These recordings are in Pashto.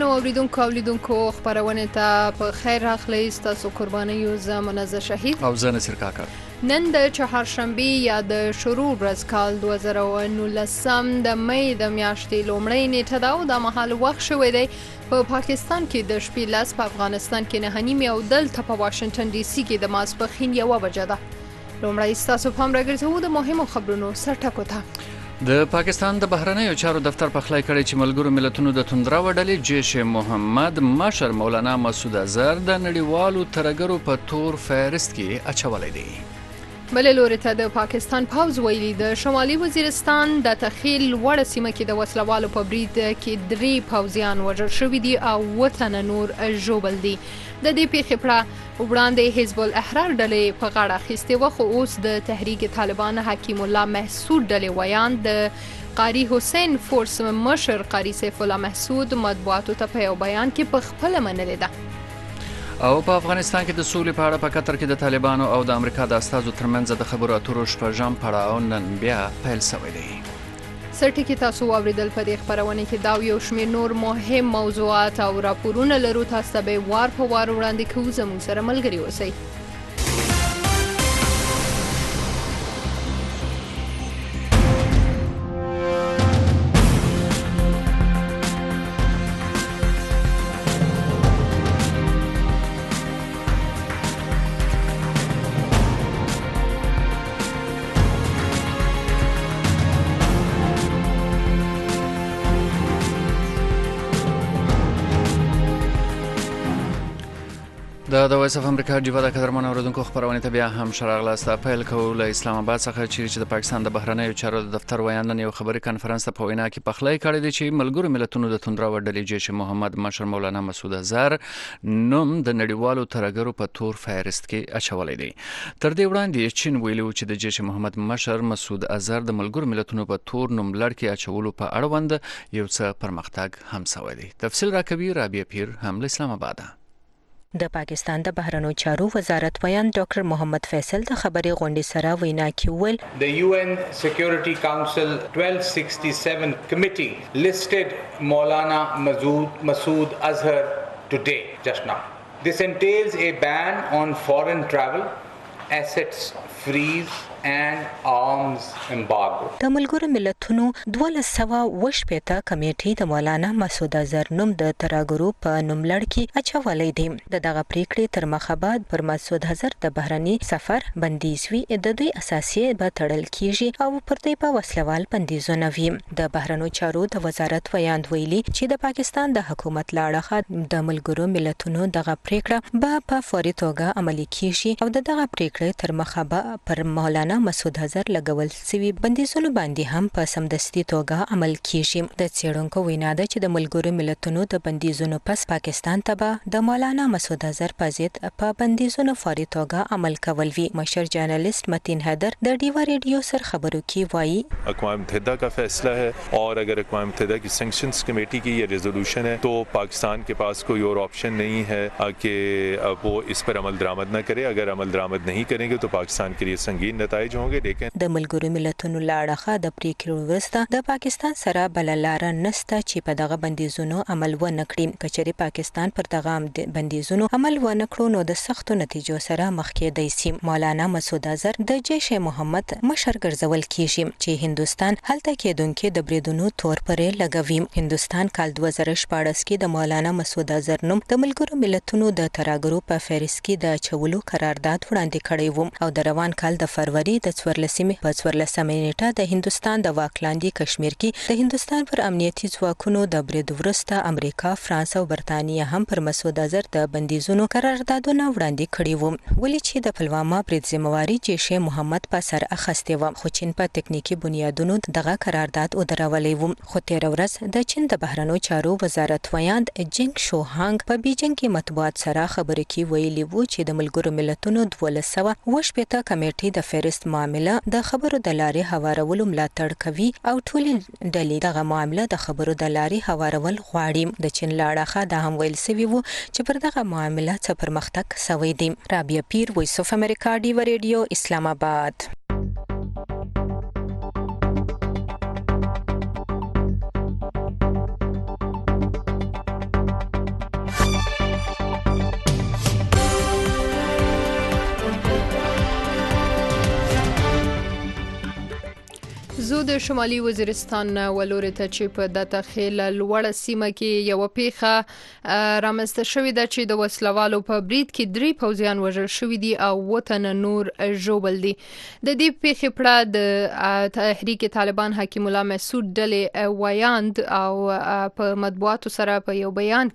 اوریدونکو خبرونه ته په خیر راغلی. ستاسو قربانیو زه منزه شهید او زه نصیر کاکړ. نن د چهارشنبه یا د شروع ورځ کال 2019 د مې د میاشتې لومړۍ نیټه ده او د مهال وخت شوی دی په پاکستان کې د شپې لس، په افغانستان کې 9:30 او دلته په واشنگټن ډي سي کې د ماسپښین 1 بجه ده. لومړی ستاسو پام راګرځوو د مهمو خبرونو سرټکو ته. د پاکستان د بهرنیو چارو دفتر پخلی کړی چې ملګرو ملتونو د توندرو ډلې جیش محمد مشر مولانا مسعود اظهر د نړیوالو ترهګرو په تور فهرست کې اچولی دی. بل لوري ته د پاکستان پوځ ویلي د شمالي وزیرستان د تخیل وړه سیمه کې د وسلوالو په برید کې 3 پوځیان وژل شوي دي او 7 تنه نور ژوبل دي. د دې پیښې په وړاندې حزب الاحرار ډلې په غاړه اخیستې وه، خو اوس د تحریک طالبان حکیم الله محسود ډلې ویان د قاری حسین فورس مشر قاری سیف الله محسود مطبوعاتو ته په یو بیان کې په خپله منلې ده. او په افغانستان کې د سولې په اړه په قطر کې د طالبانو او د امریکا د استازو ترمنځ د خبرو اترو شپږم پړاو نن بیا پیل شوی دی. سرټکی تاسو اوریدل په دې خبرونه کې دا یو شمېر نور مهم موضوعات او راپورونه لرو. تاسو ته به وار په وار وړاندې کوو. زموږ سره ملګري اوسئ. د وایس اف امریکا ډیوا د قدرمن اوریدونکو خبرونه ته بیا هم شراغلاسته پیل کوو له اسلام آباد څخه چې د پاکستان د بهرنیو چارو دفتر ویان نن یو خبري کانفرنس ته په وینا کې پخلی کړی دی چې ملګرو ملتونو د توندرو ډلې جیش محمد مشر مولانا مسعود اظهر نوم د نړیوالو ترهګرو په تور فهرست کې اچولی دی. تر دې وړاندې چین ویلو چې د جیش محمد مشر مسعود اظهر د ملګرو ملتونو په تور نوم لړ کې اچولو په اړوند یو څه پرمختګ هم شوی دی. تفصیل راکوي رابعه پیر هم له اسلام آباد. د پاکستان د بهرنیو چارو وزارت ویان ډاکټر محمد فیصل د خبري غونډې سره وینا کوي. The UN Security Council 1267 committee listed Maulana Masood Azhar today just now. This entails a ban on foreign travel, assets freeze and arms embargo. د ملګرو ملتونو 1218 کمیټې د مولانا مسعود اظهر نوم د ترهګرو په نوم لړ کې اچولې دي. دغه پریکړې تر مخه بعد پر مسعود اظهر د بهرني سفر بندیز وی د دوی اساسي به تړل کیږي او پر دې په وسلوال بندیزونه وي. د بهرنیو چارو د وزارت ویان ویلي چې د پاکستان د حکومت لاړه د ملګرو ملتونو دغه پریکړه به په فوري توګه عملي کیږي او دغه پریکړې تر مخه به پر مولانا مسعود اظهر لګول سوي بندیزونو باندې هم په سمدستي توګه عمل کیږي. د څېړونکو وینا ده چې د ملګرو ملتونو د بندیزونو پس پاکستان ته به د مولانا مسعود اظهر په ضد په بندیزونو فوري توګه عمل کول وی. مشر جرنالست متین حیدر د ډیوا ریډیو سره خبرو کې وایي اقوام متحدہ کا فیصلہ ہے اور اگر اقوام متحدہ کی سینکشنز کمیٹی کی یہ ریزولوشن ہے تو پاکستان کے پاس کوئی اور آپشن نہیں ہے کہ وہ اس پر عمل درآمد نہ کرے. اگر عمل درآمد نہیں کریں گے تو پاکستان کے لیے سنگین نتائج ہوں گے. لیکن د ملګرو ملتونو لاړه د پریکړې وروسته د پاکستان سره بل لار نسته چې په دغه بندیزونو عمل ونه کړي. کچري پاکستان پر دغه بندیزونو عمل ونه کړو نو د سختو نتیجو سره مخ کېدای شي. مولانا مسعود اظهر د جیش محمد مشر ګرځول کیږي چې هندستان هلته کېدونکو د بریدونو تور پرې لګوي. هندستان کال 2014 کې د مولانا مسعود اظهر نوم د ملګرو ملتونو د ترهګرو په فهرست کې د چولو قرارداد وړاندې کړی و او د روان کال د فروری د 14 نیټه د هندستان د واکلاندي کشمیر کې د هندستان پر امنیتي ځواکونو د برید وروسته امریکا، فرانس او برتانیه هم پر مسعود اظهر د بندیزونو قراردادونه وړاندې کړي وو. ولې چې د پلوامه برید ذمہواری جیش محمد په سر اخیستې و، خو چین په ټکنیکی بنیادونو دغه قرارداد ودرولې و. خو تیر ورځ د چین د بهرنیو چارو وزارت ویاند جنګ شوهانګ په بیجینګ کې مطبوعات سره خبرې کې ویلي وو چې د ملګرو ملتونو 1218 کمیټې د فهرست معامله د خبرو د لارې هوارولو ملاتړ کوي او ټولې ډلې دغه معامله د خبرو د لارې هوارول غواړي. د چین لاړه دا هم ویل سوي وو چې پر دغه معامله څه پرمختګ شوی دی. رابعه پیر، وایس اف امریکا، ډیوا ریډیو، اسلام آباد. ځو د شمالي وزیرستان ولوري ته چې په دته خیل لوړه سیمه کې یو پیښه رامنځته شوې ده چې د وسلوالو په برید کې 3 پوځیان وژل شوي دي او وطن نور ژوبل دي. د دې پیښې پړه د تحریک طالبان حکیم الله مسعود ډلې ویاند او په مطبوعاتو سره په یو بیان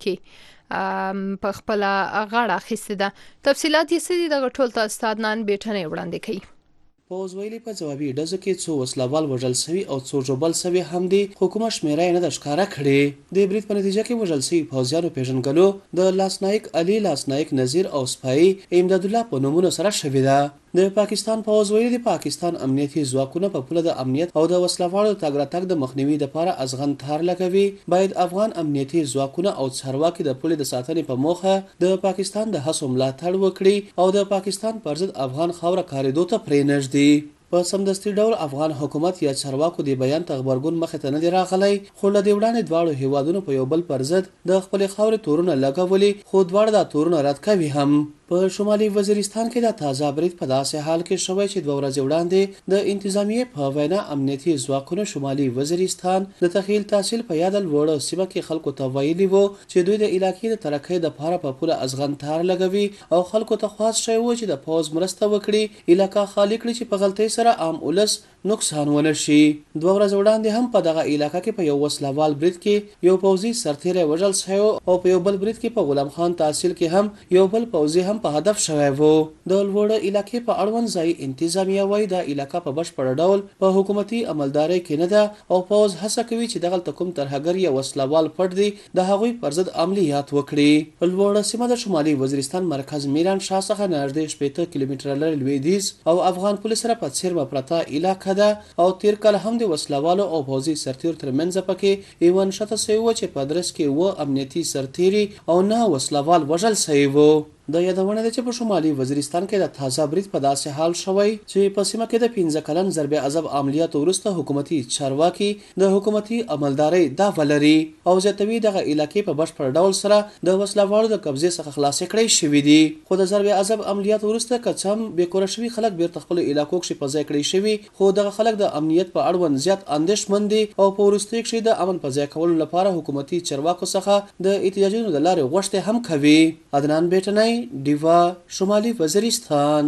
کې په خپل غاړه اخیسته ده. تفصيلات یې سړي د غټول ته استاد نن بیٹنه وړاندې کوي. پوز ویلي په جوابي ډزو کې څو وسلوال وژل شوي او څو ژوبل شوي هم دي. حکومت شمیرې نه د ښکارا کړي. د برید په نتیجه کې وژل شوي پوځیانو پیژنګلو د لاسنایک علي، لاسنایک نذیر او سپای امداد الله په نومونو سره شوې ده. د پاکستان پوز ویلي د پاکستان امنیتي ځواکونه په پوله د امنیت او د وسلوالو تګ راتګ د مخنیوي لپاره ازغن تار لګوي. باید افغان امنیتي ځواکونه او چارواکي د پوله د ساتنې په موخه د پاکستان د هڅو ملاتړ وکړي او د پاکستان پر ضد افغان خاوره کاریدو ته پرېنږدي. په سمدستي ډول افغان حکومت یا چارواکو د بیان ته غبرګون مخه ته نه دی راغلی، خو له دې وړاندې دواړو هیوادونو په یو بل پر ضد د خپل خاورې تورونه لګولي، خو دواړه دا تورونه رد کوي هم. په شمالي وزیرستان کې د تازه برید په داسې حال کې شوی چې 2 ورځې وړاندې د انتظامیه په وینا امنیتي ځواکونو شمالي وزیرستان د تخیل تحصیل په یاد لوړ سیمه کې خلکو ته ویلي وو چې دوی د علاقې د ترقۍ د لپاره په پوره ازغن تار لګوي او خلکو ته خواست شوی وو چې د پوز مرسته وکړي، علاقې خالی کړي چې په غلطۍ سره عام ولس نقصان ونه شي. 2 ورځې وړاندې هم په دغه علاقې کې په یو وسلوال برید کې یو پوځي سرتیری وژل شوی او په یو بل برید کې په غلام خان تحصیل کې هم یو بل پوځي هم په هدف شوی وو. د لوړ علاقې په اړوند ځای انتظامیه وایي د علاقې په بشپړ ډول په حکومتي عملداري کې نه ده او پوز هڅه کوي چې دغه کوم ترهګر یا وسلوال پټ دي د هغوی پر ضد عملیات وکړي. لوړ سیمه د شمالي وزیرستان مرکز میران شاه څخه نږدې 80 کیلومتره لرې لویدیځ او افغان پولیس سره په څیرمه پرته علاقه ده او تیر کال هم د وسلوالو او پوځي سرتیرو ترمنځ پکې ایوان شته سوی و چې په درس کې و امنیتي سرتیري او نه وسلوال وژل شوی وو. د یادونه ده چې په شمالي وزیرستان کې د تازه برید په داسې حال شوی چې په سیمه کې د 15 کلن ضرب عذاب عملیات وروسته حکومتي چارواکي د حکومتي عملداري دا ولري او زیاتوي دغه علاقې په بشپړ ډول سره د وسلوالو د قبضې څخه خلاص کړي شوی دي. خو د ضرب عذاب عملیات وروسته کچم به کور شوی خلک بیرته خپل علاقو کې په ځای کړي شوی، خو دغه خلک د امنیت په اړوند زیات اندېښمن دي او په وروستي کې د امن په ځای کولو لپاره حکومتي چارواکو څخه د احتجاجونو د لارې غوښتنه هم کوي. عدنان بیٹنای دیوا شمالي وزیرستان.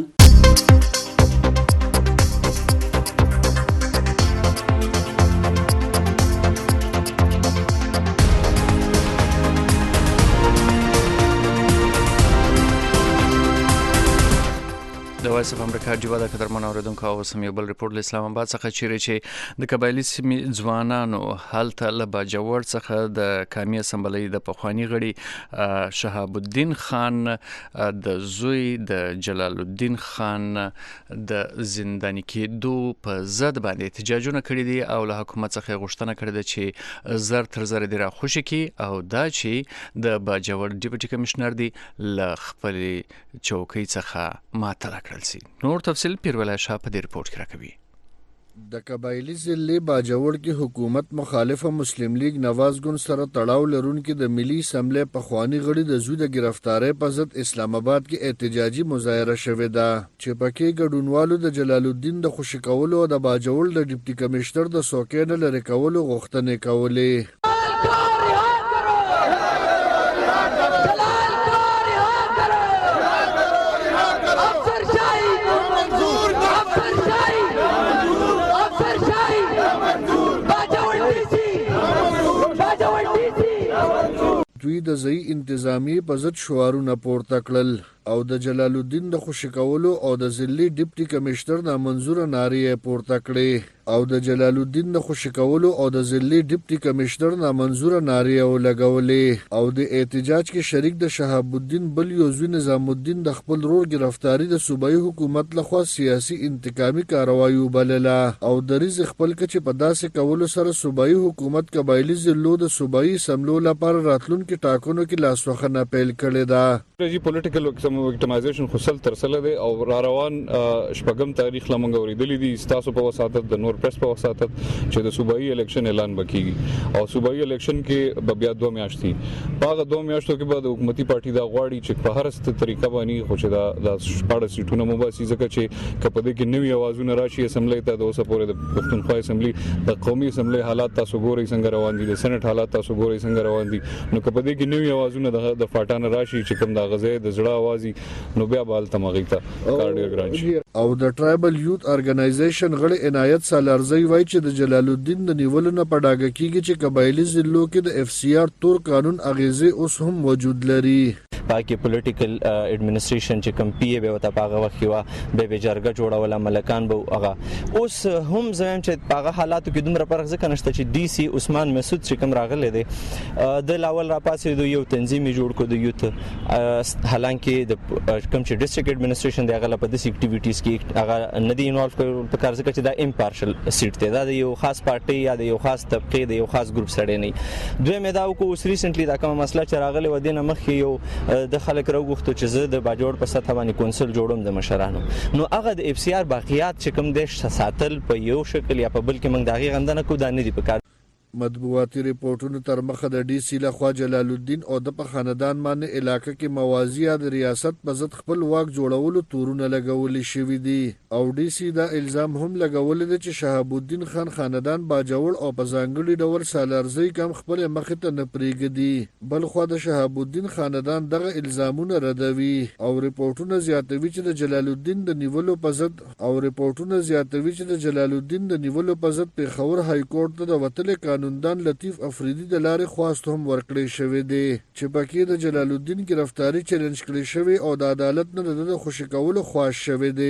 د وایس اف امریکا جیوا د قدرمن اوریدونکو او سم یو بل ریپورت له اسلام آباد څخه چیرې چې د قبایلی سیمې ځوانانو هلته له باجوړ څخه د کامی اسمبلی د پخوانی غړي شهاب الدین خان د زوی د جلال الدین خان د زنداني کېدو په ضد باندې احتجاجونه کړي دي او له حکومت څخه غوښتنه کړې ده چې زر تر زر دی را خوشي کی او دا چې د باجوړ ډیپټي کمشنر دی ل خپل چوکۍ څخه ماته کړل سي. نور تفصیل پیرولای شاه په دې ریپورت کې راکوي. د قبایلی ضلع باجوړ کې حکومت مخالفه مسلم لیگ نواز ګوند سره تړاو لرونکي د ملي اسمبلی پخوانی غړي د زوی د گرفتاری په ضد اسلام آباد کې احتجاجي مظاهره شوې ده چې پکې ګډونوالو د جلال الدین د خوشي کولو او د باجوړ د ډیپټي کمشنر د څوکۍ نه لرې کولو غوښتنې کولې. دوی د ځای انتظامی په ضد شعارونه پورته کړل او د جلال الدین د خوشي کولو او د ضلعي ډیپټي کمشنر نامنظوره نارې پورته کړې او د جلال الدین د خوشي کولو او د ضلعي ډیپټي کمشنر نامنظوره نارې ولګولې او د احتجاج کې شریک د شهاب الدین بل یو زوی نظام الدین د خپل رور گرفتاری د صوبایي حکومت لخوا سیاسي انتقامي کاروایی وبلله او د ریز خپل کچې په داسې کولو سره صوبایي حکومت قبایلی ضلعو د صوبایي سملو لپاره راتلونکي ټاکنو کې لاسوهنه پیل کړې ده. پولیټیکل وکټمایزیشن خو سل تر سل دی او را روان شپږم تاریخ لمنګ اوریدلې دي تاسو په وساتت د نور پریس په وساتت چې د صوبایي الیکشن اعلان وکړي او صوبایي الیکشن کې بیا 2 میاشتې په 2 میاشتو کې بعد حکومتي پارټي دا غواړي چې په هر ست طریقه باندې خو چې دا 14 سیټونه مباسي ځکه چې کپدې کې نوې اوازونه راشي اسمبلی ته د اوسه پورې د پښتونخوا اسمبلی د قومي اسمبلی حالات تاسو ګورئ څنګه روان دي د سېنات حالات تاسو ګورئ څنګه روان دي نو کپدې کې نوې اوازونه د فاټان راشي چې کوم د غزې د زړه اوازي نو بیا بال تمغیته کارډیوګرام شي او د ټرایبل یوت ارګنایزیشن غړي عنایت سالارزی وایي چې د جلال الدین د نیولو نه پډاګه کیږي چې قبایلی ضلعو کې د اف سی آر تور قانون اغیزه اوس هم موجود لري پاکي پولیټیکل اډمنستریشن چې کم پی به وته پاغه وخت وا به جرګه جوړول ملکان به هغه اوس هم زم چې پاغه حالاتو کې دومره فرق ځکه نشته چې ډي سي عثمان مسعود چې کوم راغله دي د لاول را پاسې د یو تنظیم جوړ کو د یوت حالانکه د کوم چې ډیسټریکټ اډمنستریشن دی هغه په دې اکټیویټیز کې هغه ندی انوالو په کار ځکه چې دا امپارشل سیټ دی دا د یو خاص پارټي یا د یو خاص طبقه د یو خاص ګروپ سره نه دوی مې دا کو اوس ریسنټلی دا کومه مسله چې راغله و دینه مخ یو د خلک راغوښتو چې زه د باجوړ په سطح باندې کونسل جوړوم د مشرانو نو هغه د اف سی آر باقیات چې کوم د ساتل په یو شکل یا په بل کې موږ داغي غندنه کو دانه دي په کار مطبوعاتي ریپورتونو تر مخه د ډي سی لخوا جلال الدین او د په خاندان باندې علاقې کې موازی د ریاست په ضد خپل واک جوړولو تورونه لګول شوې دي او ډي سی دا الزام هم لګول دي چې شهاب الدین خان خاندان باجوړ او په ځانګړي ډول سالارزی کم خپل مخه ته نه پریږدي بل خو د شهاب الدین خاندان دغه الزامونه ردوي او ریپورتونه زیاتوي چې د جلال الدین د نیولو په ضد پیښور های کورټ ته د وتلې قانوندان لطیف افریدي د لارې خواست هم ورکړی شوی دی چې پکې د جلال الدین گرفتاری چیلنج کړی شوی او د عدالت نه د خوشی کولو خواست شوی دی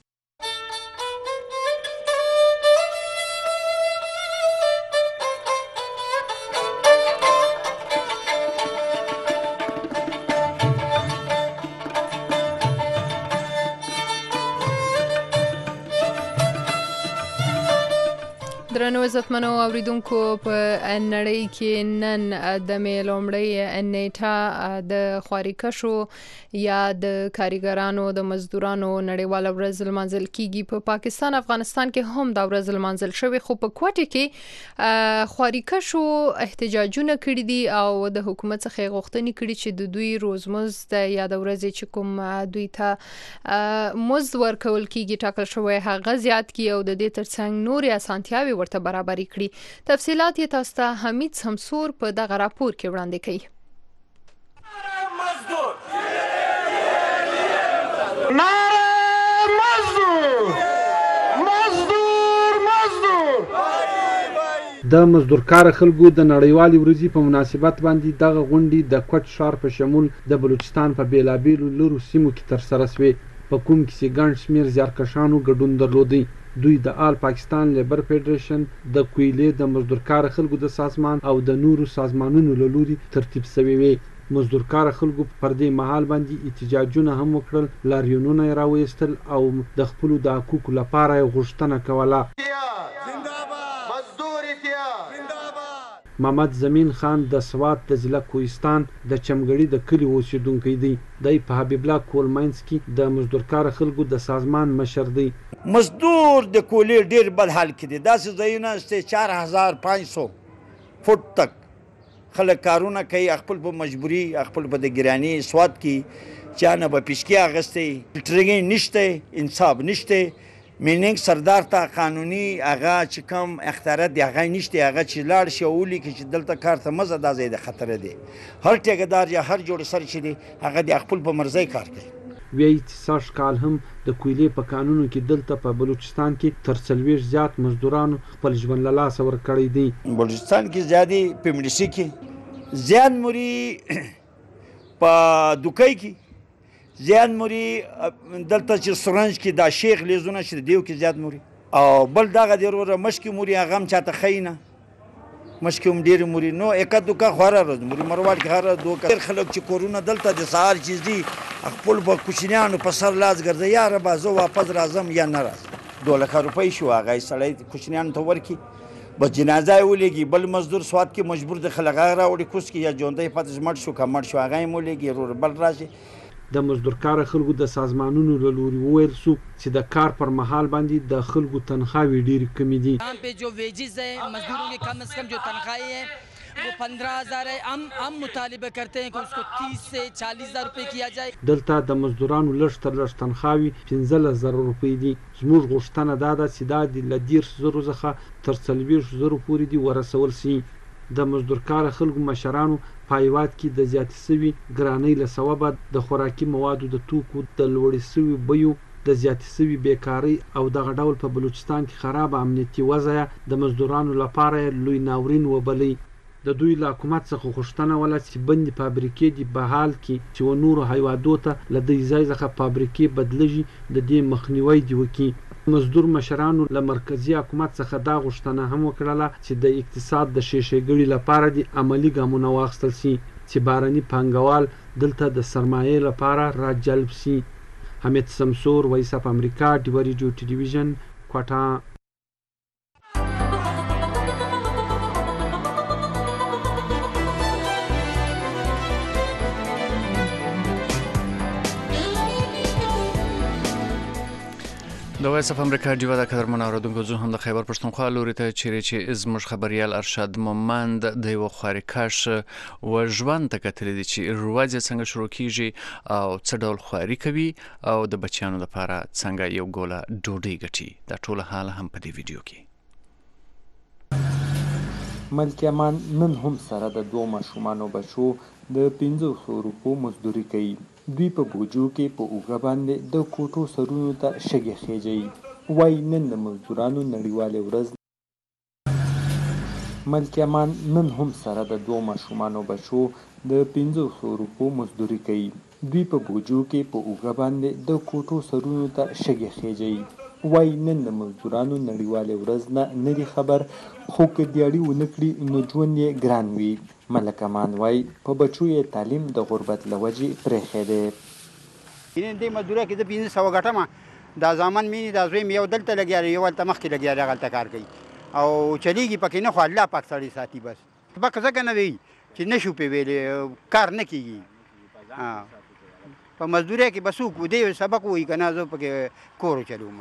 درنو عزتمنو اوریدونکو په نړۍ کې نن د مې لومړی نیټه د خواریکشو یا د کاریګرانو د مزدورانو نړیواله ورځ لمانځل کیږي په پاکستان افغانستان کې هم دا ورځ لمانځل شوی خو په کوټه کې خواریکشو احتجاجونه کړي دي او د حکومت څخه غوښتنې کړي چې د دوی روزمزد یا د ورځې چې کوم دوی ته مزد ورکول کیږي ټاکل شوی هغه زیات کی او د دې ترڅنګ نور اسانتیاوي ورته برابرۍ کړي تفصيلات یې تاسو ته حمید سمسور په دغه راپور کې وړاندې کوي د مزدورکار خلکو د نړیوالې ورځې په مناسبت باندې دغه غونډې د کوټ ښار په شمول د بلوچستان په بیلابیلو لورو سیمو کې ترسره شوې په کوم کې چې ګڼ شمېر زیارکښانو ګډون درلودی دوی د آل پاکستان لیبر فیډریشن د کویلې د مزدورکار خلکو د سازمان او د نورو سازمانونو له لوري ترتیب شوی وي مزدورکار خلکو پر دې مهال باندې احتجاجونه هم وکړل لاریونونه یې راوېستل او د خپل د حقوقو لپاره غوښتنه کوله محمد زمین خان د سوات د ضلع کوهستان د چمګړی د کلی اوسیدونکی دی د په حبیب الله کولماینز کې د مزدورکار خلکو د سازمان مشر دی مزدور د کولی ډیر بد حال کې دي داسې ځایونه چې 4500 فوټ تک خلک کارونه کوي خپل په مجبوري خپل په د ګرانی سواد کې چانه په پیشکی اغستې ټرینګ نشته انصاف نشته میننګ سردار ته قانوني هغه چې کوم اختیارات دی هغه نشته هغه چې لاړ شي ولي کې چې دلته کار ته مزه د زیاده خطر دی هر ټیکدار یا هر جوړ سر چې دی هغه د خپل په مرزي کار کوي وی اتصاش کال هم د کویلې په قانونو کې دلته په بلوچستان کې تر 40 زیات مزدورانو خپل ژوند له لاسه ورکړی دی بلوچستان کې زیادي پمډسی کې زیان موري په دوکۍ کې زیان موري دلته چې سورنج کې دا شیخ لیزونه چې دیو کې زیات موري او بل دغه ډیره مشکې موري هغه هم چاته خینه مشکې هم ډیر موري نو یک دوکه خوره روز موري مروال کې هر دوکه خلک چې کورونا دلته د سهار چیز دي خپل په کوچنیانو په سر لاس ګرځي یا رب زه واپس راځم یا نه راځم 2 لک روپۍ شو هغه سړی کوچنیانو ته ورکی بس جنازه ولېږي بل مزدور سواد کې مجبور د خلک راوړي کوس کې یا ژوندۍ پاتې مړ شو کمړ شو هغه مولېږي رور بل راشي د مزدورکار خلکو د سازمانونو له لوري وویل سو چې د کار پر مهال باندې د خلکو تنخواهي ډېرې کمې دي. यहाँ पे जो वेजेस है मजदूरों की कम से कम जो तनख्वाही है वो 15,000 है. हम मुतालिबा करते हैं कि उसको 30 से 40,000 रुपए किया जाए. دلته د مزدورانو لږ تر لږ تنخواهي 15,000 روپۍ دي. زموږ غوښتنه دا ده چې دا د له 10,000 څخه تر 40,000 پورې دي ورسول سي. د مزدورکار خلکو مشرانو په هیواد کې د زیاتې سوي ګرانۍ له سببه د خوراکي موادو د توکو د لوړې سوي بیو د زیاتې سوي بیکارۍ او دغه ډول په بلوچستان کې خراب امنیتي وضع د مزدورانو لپاره لوی ناورین وبلئ. د دوی له حکومت څخه غوښتنه وله چې بندې فابریکې دي په حال کې چې و نورو هیوادو ته له دې ځای څخه فابریکې بدلېږي د دې مخنیوی دې وکړي. مزدور مشرانو له مرکزي حکومت څخه دا غوښتنه هم وکړله چې د اقتصاد د ښېګړې لپاره دې عملي ګامونه واخیستل سي چې بهرني پانګوال دلته د سرمایې لپاره راجلب سي. حمید سمسور، وایس اف امریکا، ډیوه ریډیو ټلویزیون، کوټه. د وایس اف امریکا ډیوه د قدرمنو اوریدونکو زه هم د خیبر پښتونخوا لوري ته چیرې چې زموږ خبريال ارشاد مومند د یو خواري کاش و ژوند ته کتلې دي چې روازه څنګه شروع کیږي او څه ډول خواري کوي او د بچیانو لپاره څنګه یو ګوله ډوډۍ ګټي. دا ټول حال هم په دې ویډیو کې. ملک امان نن هم سره د 2 ماشومانو بچو د 500 روپو مزدوري کوي. دوی په بوجو کې په اوږه باندې د کوټو سرونو ته شګې خېجوي. وایي نن د مزدورانو نړیواله ورځ. ملک امان نن هم سره د 2 ماشومانو بچو د 500 روپو مزدوري کوي. دوی په بوجو کې په اوږه باندې د کوټو سرونو ته شګې خېجوي. وایي نن د مزدورانو نړیواله ورځ نه ندي خبر، خو که دیاړي ونه کړي نو ژوند یې ګران وي. ملک امان وایي په بچو یې تعلیم د غربت له وجې پرېښی دی. دې مزدورۍ کې زه 500 ګټم، دا زامن مې دا زوی مې یو دلته لګیا دی، یو هلته مخکې لګیا دی، هغلته کار کوي او چلیږي پکې نه، خو الله پاک سړی ساتي. بس پکه ځکه نه وي چې نشو پې ویلې کار نه کېږي. په مزدورۍ کې بس وکړو دی سبق وایي که نه، زه پکې کور چلوم.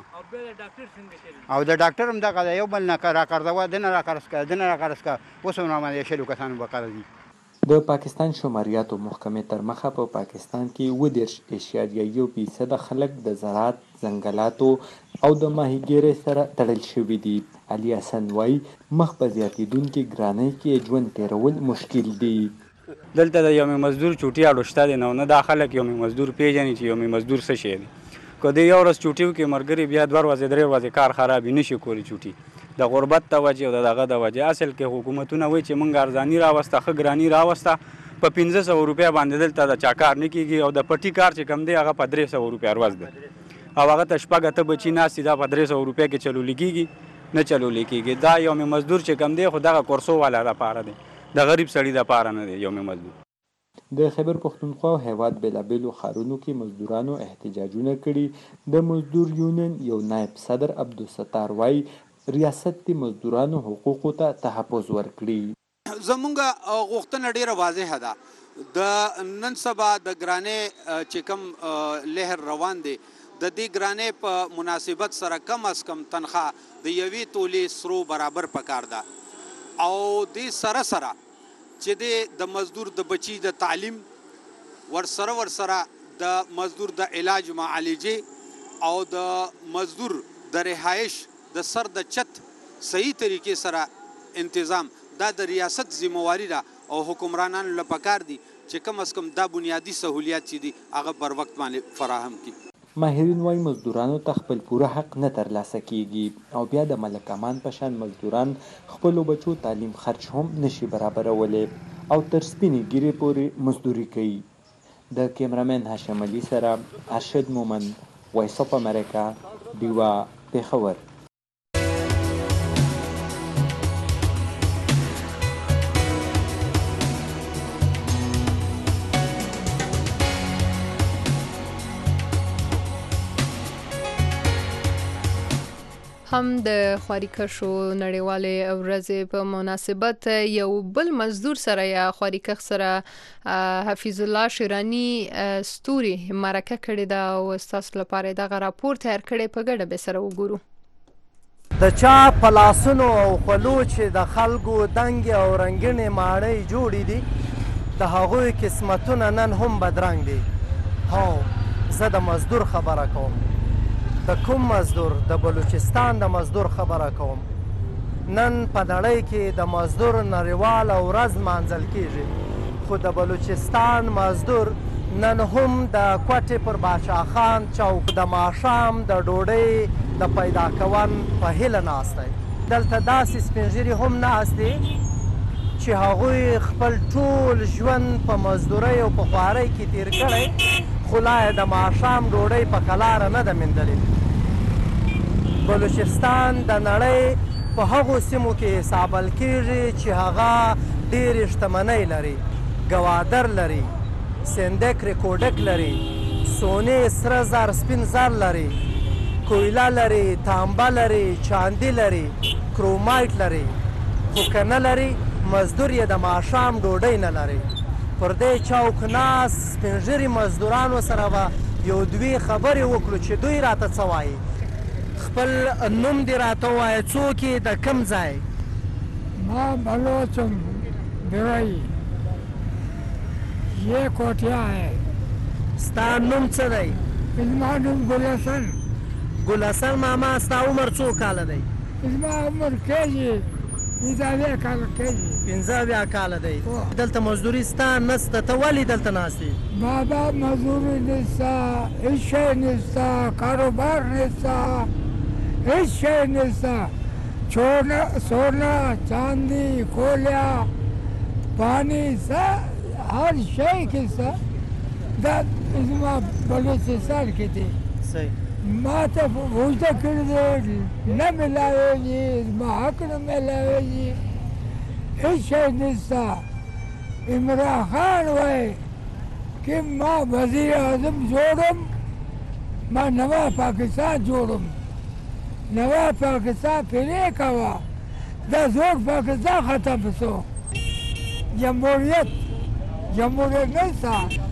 او د ډاکټر هم دغه یو بل نه راقرضوه، ده نه راقرض که، ده نه راقرض که. اوس هم راباندې 100 کسانو به قرض دي. د پاکستان شماریاتو محکمې تر مخه په پاکستان کې 30.1% خلک د زراعت، ځنګلاتو او د ماهیګیرۍ سره تړل شوي دي. علي حسن وایي مخ په زیاتېدونکې ګرانۍ کې ژوند تېرول مشکل دي. دلته د یومي مزدور چوټي اړ شته دی، نه دا خلک یومي مزدور پیژني چې یومي مزدور څه شی دی. که دی یو ورځ چوټي وکړي ملګري بیا 2 ورځې 3 ورځې کار خرابي نشي کولی چوټي د غربت د وجې او دغه د وجې. اصل کې حکومتونه وایي چې موږ ارزاني راوسته، ښه ګراني راوسته، په 1500 روپۍ باندې دلته د چا کار نه کېږي او د پټي کار چې کم دی هغه په 300 روپۍ ورځ دی او هغه ته شپږ اته بچي ناست دي، دا په 300 روپۍ کې چلولی کېږي نه چلولی کېږي. دا یومي مزدور چې کم دی خو دغه کورسو والا لپاره دی، د غریب سړي لپاره نه دی یومي مزدور. د خیبر پښتونخوا هیواد بېلابېلو ښارونو کې مزدورانو احتجاجونه کړي. د مزدور یونین یو نایب صدر عبدالستار وایي ریاست د مزدورانو حقوقو ته تحفظ ورکړي. زمونږ غوښتنه ډیره واضحه ده. د نن سبا د ګرانۍ چې کوم لهر روان دی، د دې ګرانۍ په مناسبت سره کم از کم تنخواه د یوې تولې سرو برابر پکار ده او دې سره سره چې د مزدور د بچی د تعلیم ورسره د مزدور د علاج معالجې او د مزدور د رهایش د سر د چت صحیح طریقې سره انتظام دا د ریاست ذمہواری ده او حکمرانانو له پکار دي چې کم از کم دا بنیادی سہولیات چې دي هغه پر وخت باندې فراهم کړي. ماهرین وایي مزدورانو ته خپل پوره حق نه ترلاسه کیږي او بیا د ملک امان په شان مزدوران خپلو بچو تعلیم خرچ هم نشي برابرولی او تر سپینې ګیرې پورې مزدوري کوي. د کیمرامین هاشم علي سره ارشد مومند، وایس اف امریکا، ډیوه، پېښور. هم د خواریکښو نړیوالې ورځې په مناسبت یو بل مزدور سره یا خواریکښ سره حفیظ الله شیرانی ستوري مرکه کړې ده او ستاسو لپاره دغه راپور تیار کړی په ګډه به سره وګورو. د چا په لاسونو او خولو چې د خلکو دنګې او رنګینې ماڼۍ جوړې دي د هغوی قسمتونه نن هم بدرنګ دي. هو زه د مزدور خبره کوم. د کوم مزدور؟ د بلوچستان د مزدور خبره کوم. نن په نړۍ کې د مزدور نړیواله ورځ لمانځل کیږي، خو د بلوچستان مزدور نن هم د کوټې پر باچا خان چوک د ماښام د ډوډۍ د پیدا کون په هیله ناست دی. دلته داسې سپین ږیري هم ناست دي چې هغوی خپل ټول ژوند په مزدورۍ او په خوارۍ کې تیر کړی، خو لا یې د ماښام ډوډۍ په کلاره نه ده موندلې. بلوچستان د نړۍ په هغو سیمو کې حسابل کیږي چې هغه ډېرې شتمنۍ لري، ګوادر لري، سندک ریکوډک لري، سونې سره زر سپین زر لري، کویله لري، تانبه لري، چاندي لري، کرومایټ لري، خو که نه لري مزدور یې د ماښام ډوډۍ نه لري. پر دې چوک ناست سپین ږیري مزدورانو سره به یو دوې خبرې وکړو چې دوی راته څه وایي. خپل نوم دې راته ووایه، څوک یې، د کوم ځای؟ ما بلوچ ہوں بیوئی، یہ کوٹیا ہے. ستا نوم څه دی؟ زما نوم ګلحسن. ګلحسن ماما، ستا عمر څو کاله دی؟ زما عمر کېږي 15 کاله کېږي. 15 کاله دی. دلته مزدوري ستا نسته، ته ولې دلته ناست یې؟ بابا مزدوري نسته، هېڅ شی نسته، کاروبار نسته، هېڅ شی نسته. سونا، چاندي، کولیا، پانی، هر شی کې سته. دا زما بلوچستان کې دی. ما ته وجده کړی دی، نه میلاویږي، زما حق نه میلاویږي، هېڅ شی نسته. عمران خان وایي که ما وزیر اعظم جوړم، ما نوا پاکستان جوړم. نوا پاکستان پرې کوه، دا زوړ پاکستان ختم شو. جمهوریت نسته.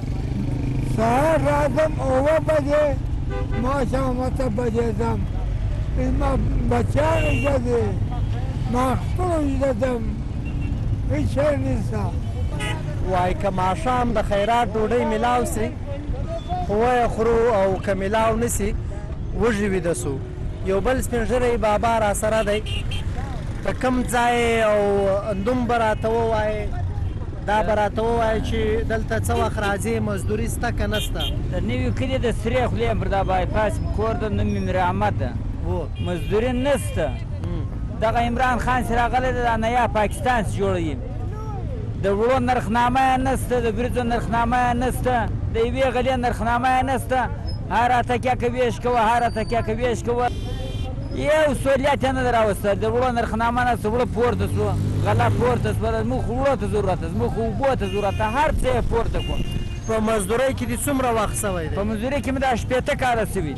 سهار راځم 9 بجې، ماښام 8 بجې ځم. زما بچیان زده، ما خپلو زدم، هېڅ شی نسته. وایي که ماښام د خیرات ډوډۍ میلاو سي، خو ویې خورو، او که میلاو نه سي وږي ویده سو. یو بل سپین ږیری بابا را سره دی، د کوم ځای او نوم به راته ووایې، دا به راته ووایې چې دلته څه وخت راځې، مزدوري شته که نسته؟ د نوي کلي د سرې خولې یم پر دا بایپاس کور د نوم مې رحمت ده. مزدوري نسته. دغه عمران خان چې راغلی دی دا نیا پاکستان چې جوړوي. د وړو نرخنامه یې نسته، د بریځو نرخنامه یې نسته، د یوې غلې نرخنامه یې نسته. هر اتکیه که ویش کوه، هر اتکیه که ویش کوه. یو سهولیت یې نه ده راوستل. د وړو نرخنامه نسته، وړه پورته شوه، غله پورته شوه، زموږ خو وړو ته ضرورت ده، زموږ خو اوبو ته ضرورت ده، هر څه یې پورته کړو. په مزدورۍ کې دې څومره وخت شوی دی؟ په مزدورۍ کې مې دا 18 کاله شوي.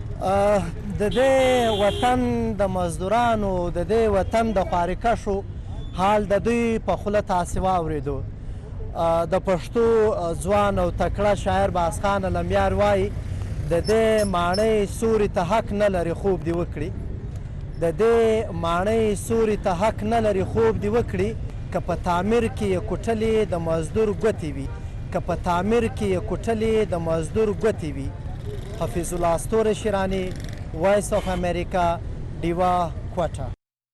د دې وطن د مزدورانو، د دې وطن د خواریکښو حال د دوی په خوله تاسې واورېدو. د پښتو ځوان او تکړه شاعر باسخان لمیار وایي د دې ماڼۍ سوري ته حق نه لري، خوب دې وکړي. د دې ماڼۍ سوري ته حق نه لري، خوب دې وکړي. که په تعمیر کې یې کوټلې د مزدور ګوتې وي، که په تعمیر کې یې کوټلې د مزدور ګوتې وي. حفیظ الله ستوری شیرانی، وایس آف امریکا، ډیوا، کوټه.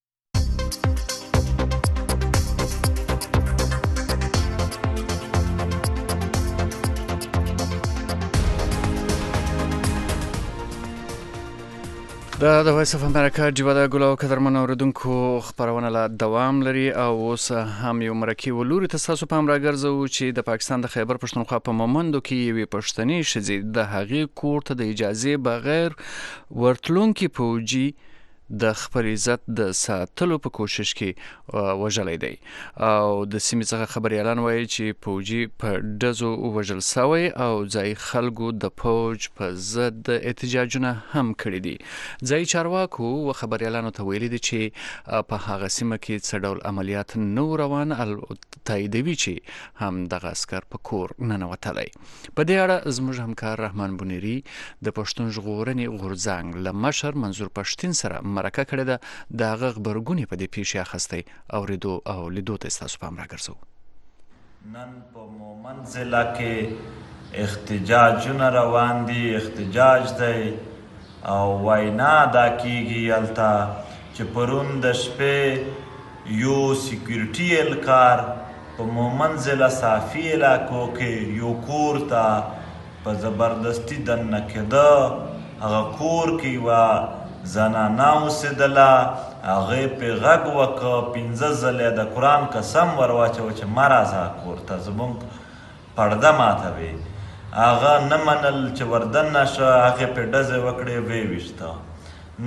د وایس اف امریکا ډیوا د ګل او قدرمنو اوریدونکو خپرونه لا دوام لري او اوس هم یو مرکه ولوري ته تاسو پام راګرځو چې د پاکستان د خیبر پښتونخوا په مومندو کې یوې پښتني ښځې د هغې کور ته د اجازه بغیر ورتلونکي پوجي د خپل عزت د ساتلو په کوشش کې وژلی دی او د سیمې څخه خبریالان وایي چې پوجي په ډزو وژل سوی او ځایي خلکو د پوج په ضد احتجاجونه هم کړي دي. ځایي چارواکو و خبریالانو ته ویلي دي چې په هغه سیمه کې څه ډول عملیات نو روان تاییدوي چې هم دغه عسکر په کور ننوتلی. په دې اړه زموږ همکار رحمان بونیری د پښتون ژغورنې غورځنګ له مشر منظور پښتین سره مرکه کړې ده. د هغه غبرګونې په دې پیښې اخیستی اورېدو او لیدو ته ستاسو پام راګرځو. نن په مومند ضلع کې احتجاجونه روان دي، احتجاج دی او وینا دا کیږي هلته چې پرون د شپې یو سیکیورټي اهلکار په مومند ضلع صافي علاقو کې یو کور ته په زبردستي دننه کېده. هغه کور کې یوه زنانه اوسېدله، هغې پې غږ وکړه، 15 ځلې د قرآن قسم ور واچوه چې مه راځه کور ته، زموږ پرده ماتوي. هغه نه منل چې ور دننه شه، هغې پې ډزې وکړې، ویې ویشته.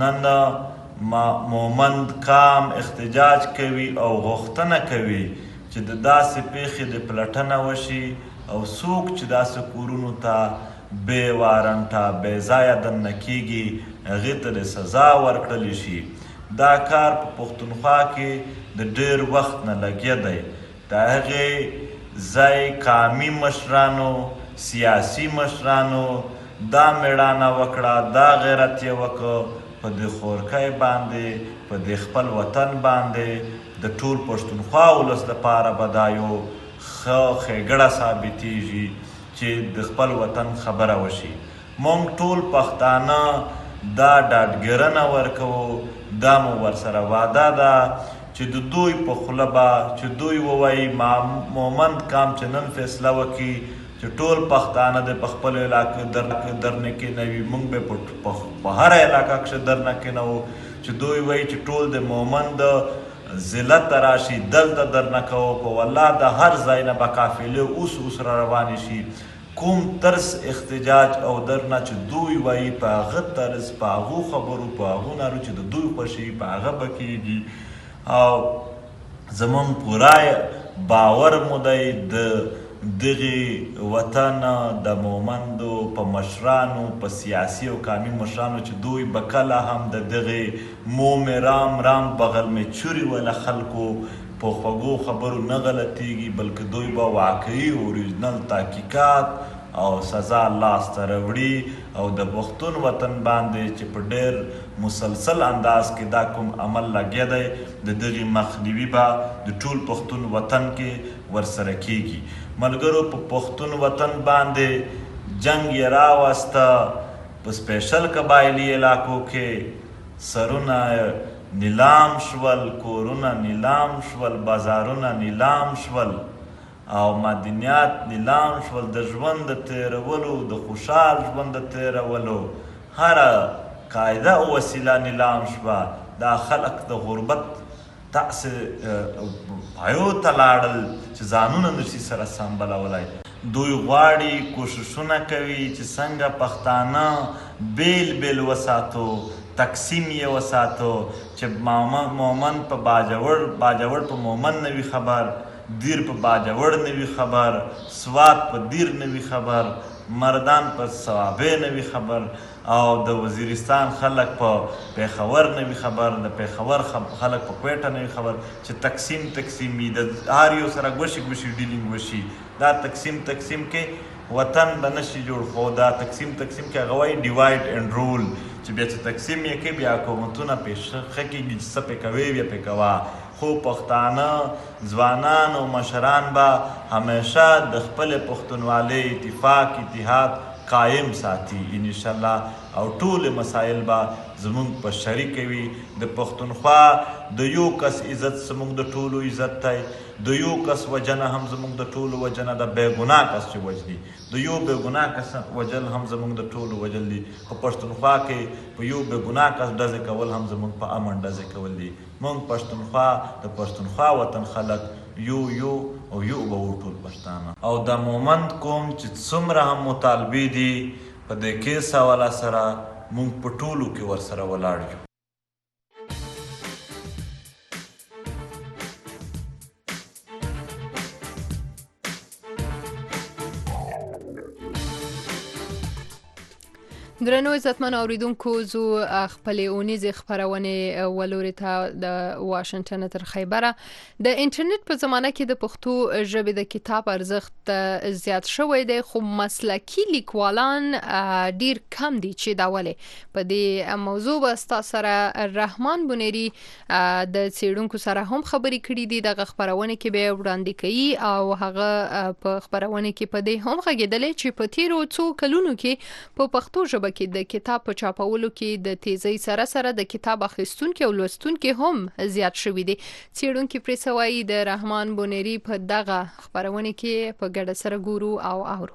نن مومند قام احتجاج کوي او غوښتنه کوي چې د داسې پیښې د پلټنه وشي او څوک چې داسې کورونو ته بې وارنټه بې ځایه دننه کیږي هغې ته د سزا ورکړلی شي. دا کار په پښتونخوا کې د ډېر وخت نه لګیا دی. د هغې ځای قامي مشرانو، سیاسي مشرانو دا میړانه وکړه، دا غیرت یې وکړه په دې خورکۍ باندې، په دې خپل وطن باندې د ټول پښتونخوا ولس لپاره به دا یو ښه ښېګړه ثابتېږي چې د خپل وطن خبره وشي. موږ ټول پښتانه دا ډاډګرنه ورکوو، دا مو ورسره وعده ده چې د دوی په خوله به چې دوی ووایي مومند قام چې نن فیصله وکړي چې ټول پښتانه د په خپلو علاقو درنه کېنوي، موږ به په هره علاقه کښې درنه کېنوو. چې دوی وایي چې ټول د مومند ضلع ته راشي، دلته درنه کوو. په والله د هر ځای نه به قافلې اوس را روانې شي. کوم طرز احتجاج او درنه چې دوی وایي په هغه طرز، په هغو خبرو، په هغو نارو چې د دوی خوښوي په هغه به کېږي. او زموږ پوره باور مو دی د دغې وطن د مومندو په مشرانو، په سیاسي او قامي مشرانو چې دوی به کله هم د دغې مومې رام بغل مې چوري وله خلکو په خوږو خبرو نه غلطیږي، بلکې دوی به واقعي اوریجنل تحقیقات او سزا لاسته راوړي او د پښتون وطن باندې چې په ډېر مسلسل انداز کې دا کوم عمل لګیا دی د دغې مخنیوي به د ټول پښتون وطن کې ورسره کیږي. ملګرو په پښتون وطن باندې جنګ یې راوسته، په سپیشل قبایلي علاقو کې سرونه نیلام شول، کورونه نیلام شول، بازارونه نیلام شول او معدنیات نیلام شول. د ژوند د تیرولو، د خوشحال ژوند د تیرولو هره قاعده او وسیله نیلام شوه. دا خلک د غربت پایو ته لاړل چې ځانونه نشي سره سمبلولی. دوی غواړي، کوششونه کوي چې څنګه پښتانه بیل وساتو، تقسیم یې وساتو، چې مومند په باجوړ په مومند نه وي خبر، دیر په باجوړ نه وي خبر، سوات په دیر نه وي خبر، مردان په صوابې نه وي خبر، او د وزیرستان خلک په پیښور نه وي خبر، د پیښور خلک په کویټه نه وي خبر. چې تقسیم وي، د هر یو سره ګوشي ډیلینګ وشي. دا تقسیم کې وطن به نشي جوړ، خو دا تقسیم کې هغه وایي ډیوایډ اینډ رول، چې بیا چې تقسیم یې کوي بیا حکومتونه پې ښه کېږي چې څه پې کوې بیا پې کوه. خو پښتانه ځوانان او مشران به همیشه د خپلې پښتونوالۍ اتحاد قایم ساتي انشاءالله، او ټول مسایل به زموږ په شریکه وي. د پښتونخوا د یو کس عزت زموږ د ټولو عزت دی، د یو کس وجنه هم زموږ د ټولو وجنه ده. بې ګناه کس چې وجدي، د یو بې ګناه کس وجل هم زموږ د ټولو وجل دي. په پښتونخوا کې په یو بې ګناه کس ډزې کول هم زموږ په امن ډزې کول دي. موږ پښتونخوا د پښتونخوا وطن خلک یو به وو ټول پښتانه. او د مومند قوم چې څومره هم مطالبې دي په دې کیس حواله سره موږ په ټولو کې ورسره ولاړ یو. درنو عزتمن اوریدونکو زو خپل اونیزه خبرونه ولوري ته د واشنگټن تر خیبره د انټرنیټ په زمانه کې د پښتو ژبې د کتاب ارزښت زیات شوی دی خو مسلکي لیکوالان ډیر کم دي چې دا ولې په دې موضوع به سره رحمان بنيري د څېړونکو سره هم خبرې کړې دي د خبرونه کې به وړاندې کوي او هغه په خبرونه کې په دې هم غږیدل چې په تیرو څو کلونو کې په پښتو ژبه کې د کتاب په چاپولو کې د تیزی سره سره د کتاب اخیستونکو او لوستونکو هم زیات شوی دي. څېړونکو پریسوي د رحمان بنيري په دغه خبرونه کې په ګډه سره ګورو او اورو.